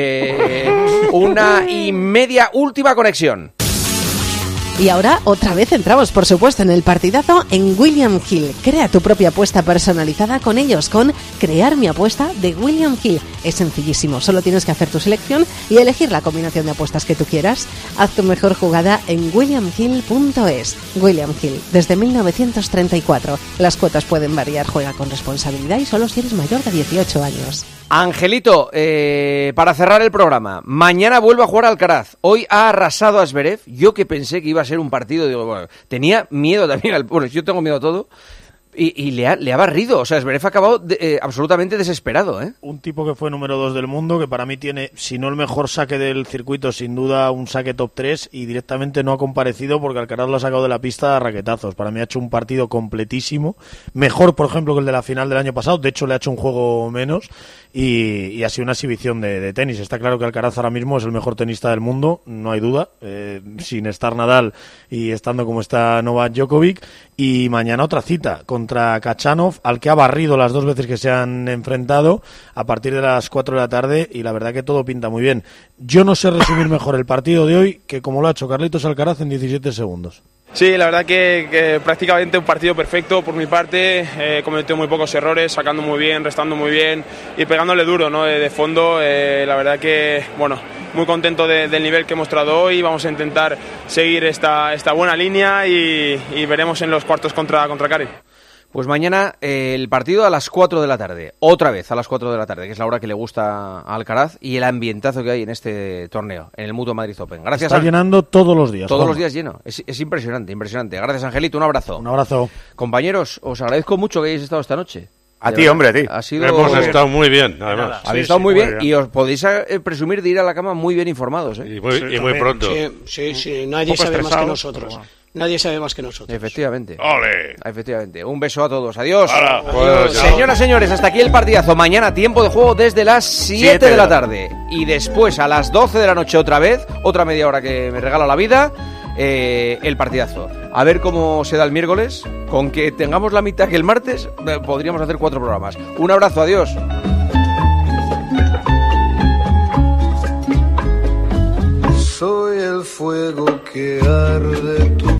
1:30, última conexión. Y ahora otra vez entramos, por supuesto, en el partidazo en William Hill. Crea tu propia apuesta personalizada con ellos, con Crear mi apuesta de William Hill. Es sencillísimo, solo tienes que hacer tu selección y elegir la combinación de apuestas que tú quieras. Haz tu mejor jugada en williamhill.es. William Hill, desde 1934. Las cuotas pueden variar, juega con responsabilidad y solo si eres mayor de 18 años. Angelito, para cerrar el programa, mañana vuelve a jugar Alcaraz. Hoy ha arrasado a Zverev. Yo que pensé que iba a ser un partido, digo, bueno, tenía miedo también, bueno, yo tengo miedo a todo. Y le ha barrido, o sea, Zverev ha acabado absolutamente desesperado, ¿eh? Un tipo que fue número 2 del mundo, que para mí tiene, si no el mejor saque del circuito, sin duda un saque top 3, y directamente no ha comparecido porque Alcaraz lo ha sacado de la pista a raquetazos. Para mí ha hecho un partido completísimo, mejor, por ejemplo, que el de la final del año pasado, de hecho le ha hecho un juego menos, y ha sido una exhibición de tenis. Está claro que Alcaraz ahora mismo es el mejor tenista del mundo, no hay duda, sin estar Nadal y estando como está Novak Djokovic, y mañana otra cita contra Khachanov, al que ha barrido las 2 veces que se han enfrentado a partir de las 4 de la tarde, y la verdad que todo pinta muy bien. Yo no sé resumir mejor el partido de hoy que como lo ha hecho Carlitos Alcaraz en 17 segundos. Sí, la verdad que prácticamente un partido perfecto por mi parte, cometió muy pocos errores, sacando muy bien, restando muy bien y pegándole duro, ¿no? De fondo, la verdad que, bueno, muy contento del nivel que hemos mostrado hoy. Vamos a intentar seguir esta buena línea y veremos en los cuartos contra Cádiz. Pues mañana el partido a las 4 de la tarde, otra vez a las 4 de la tarde, que es la hora que le gusta a Alcaraz y el ambientazo que hay en este torneo, en el Mutua Madrid Open. Gracias. Está llenando todos los días. Todos los días lleno. Es impresionante, impresionante. Gracias, Angelito. Un abrazo. Un abrazo. Compañeros, os agradezco mucho que hayáis estado esta noche. A ti, hombre, a ti. Hemos estado muy bien, además. Habéis estado muy bien y os podéis presumir de ir a la cama muy bien informados. Y muy pronto. Sí, nadie sabe más que nosotros. Nadie sabe más que nosotros. Efectivamente. ¡Ole! Efectivamente. Un beso a todos. Adiós. Adiós. Señoras, señores, hasta aquí el partidazo. Mañana tiempo de juego desde las 7 de la tarde. Y después a las 12 de la noche otra vez, otra media hora que me regala la vida, el partidazo. A ver cómo se da el miércoles. Con que tengamos la mitad que el martes, podríamos hacer 4 programas. Un abrazo. Adiós. Soy el fuego que arde tu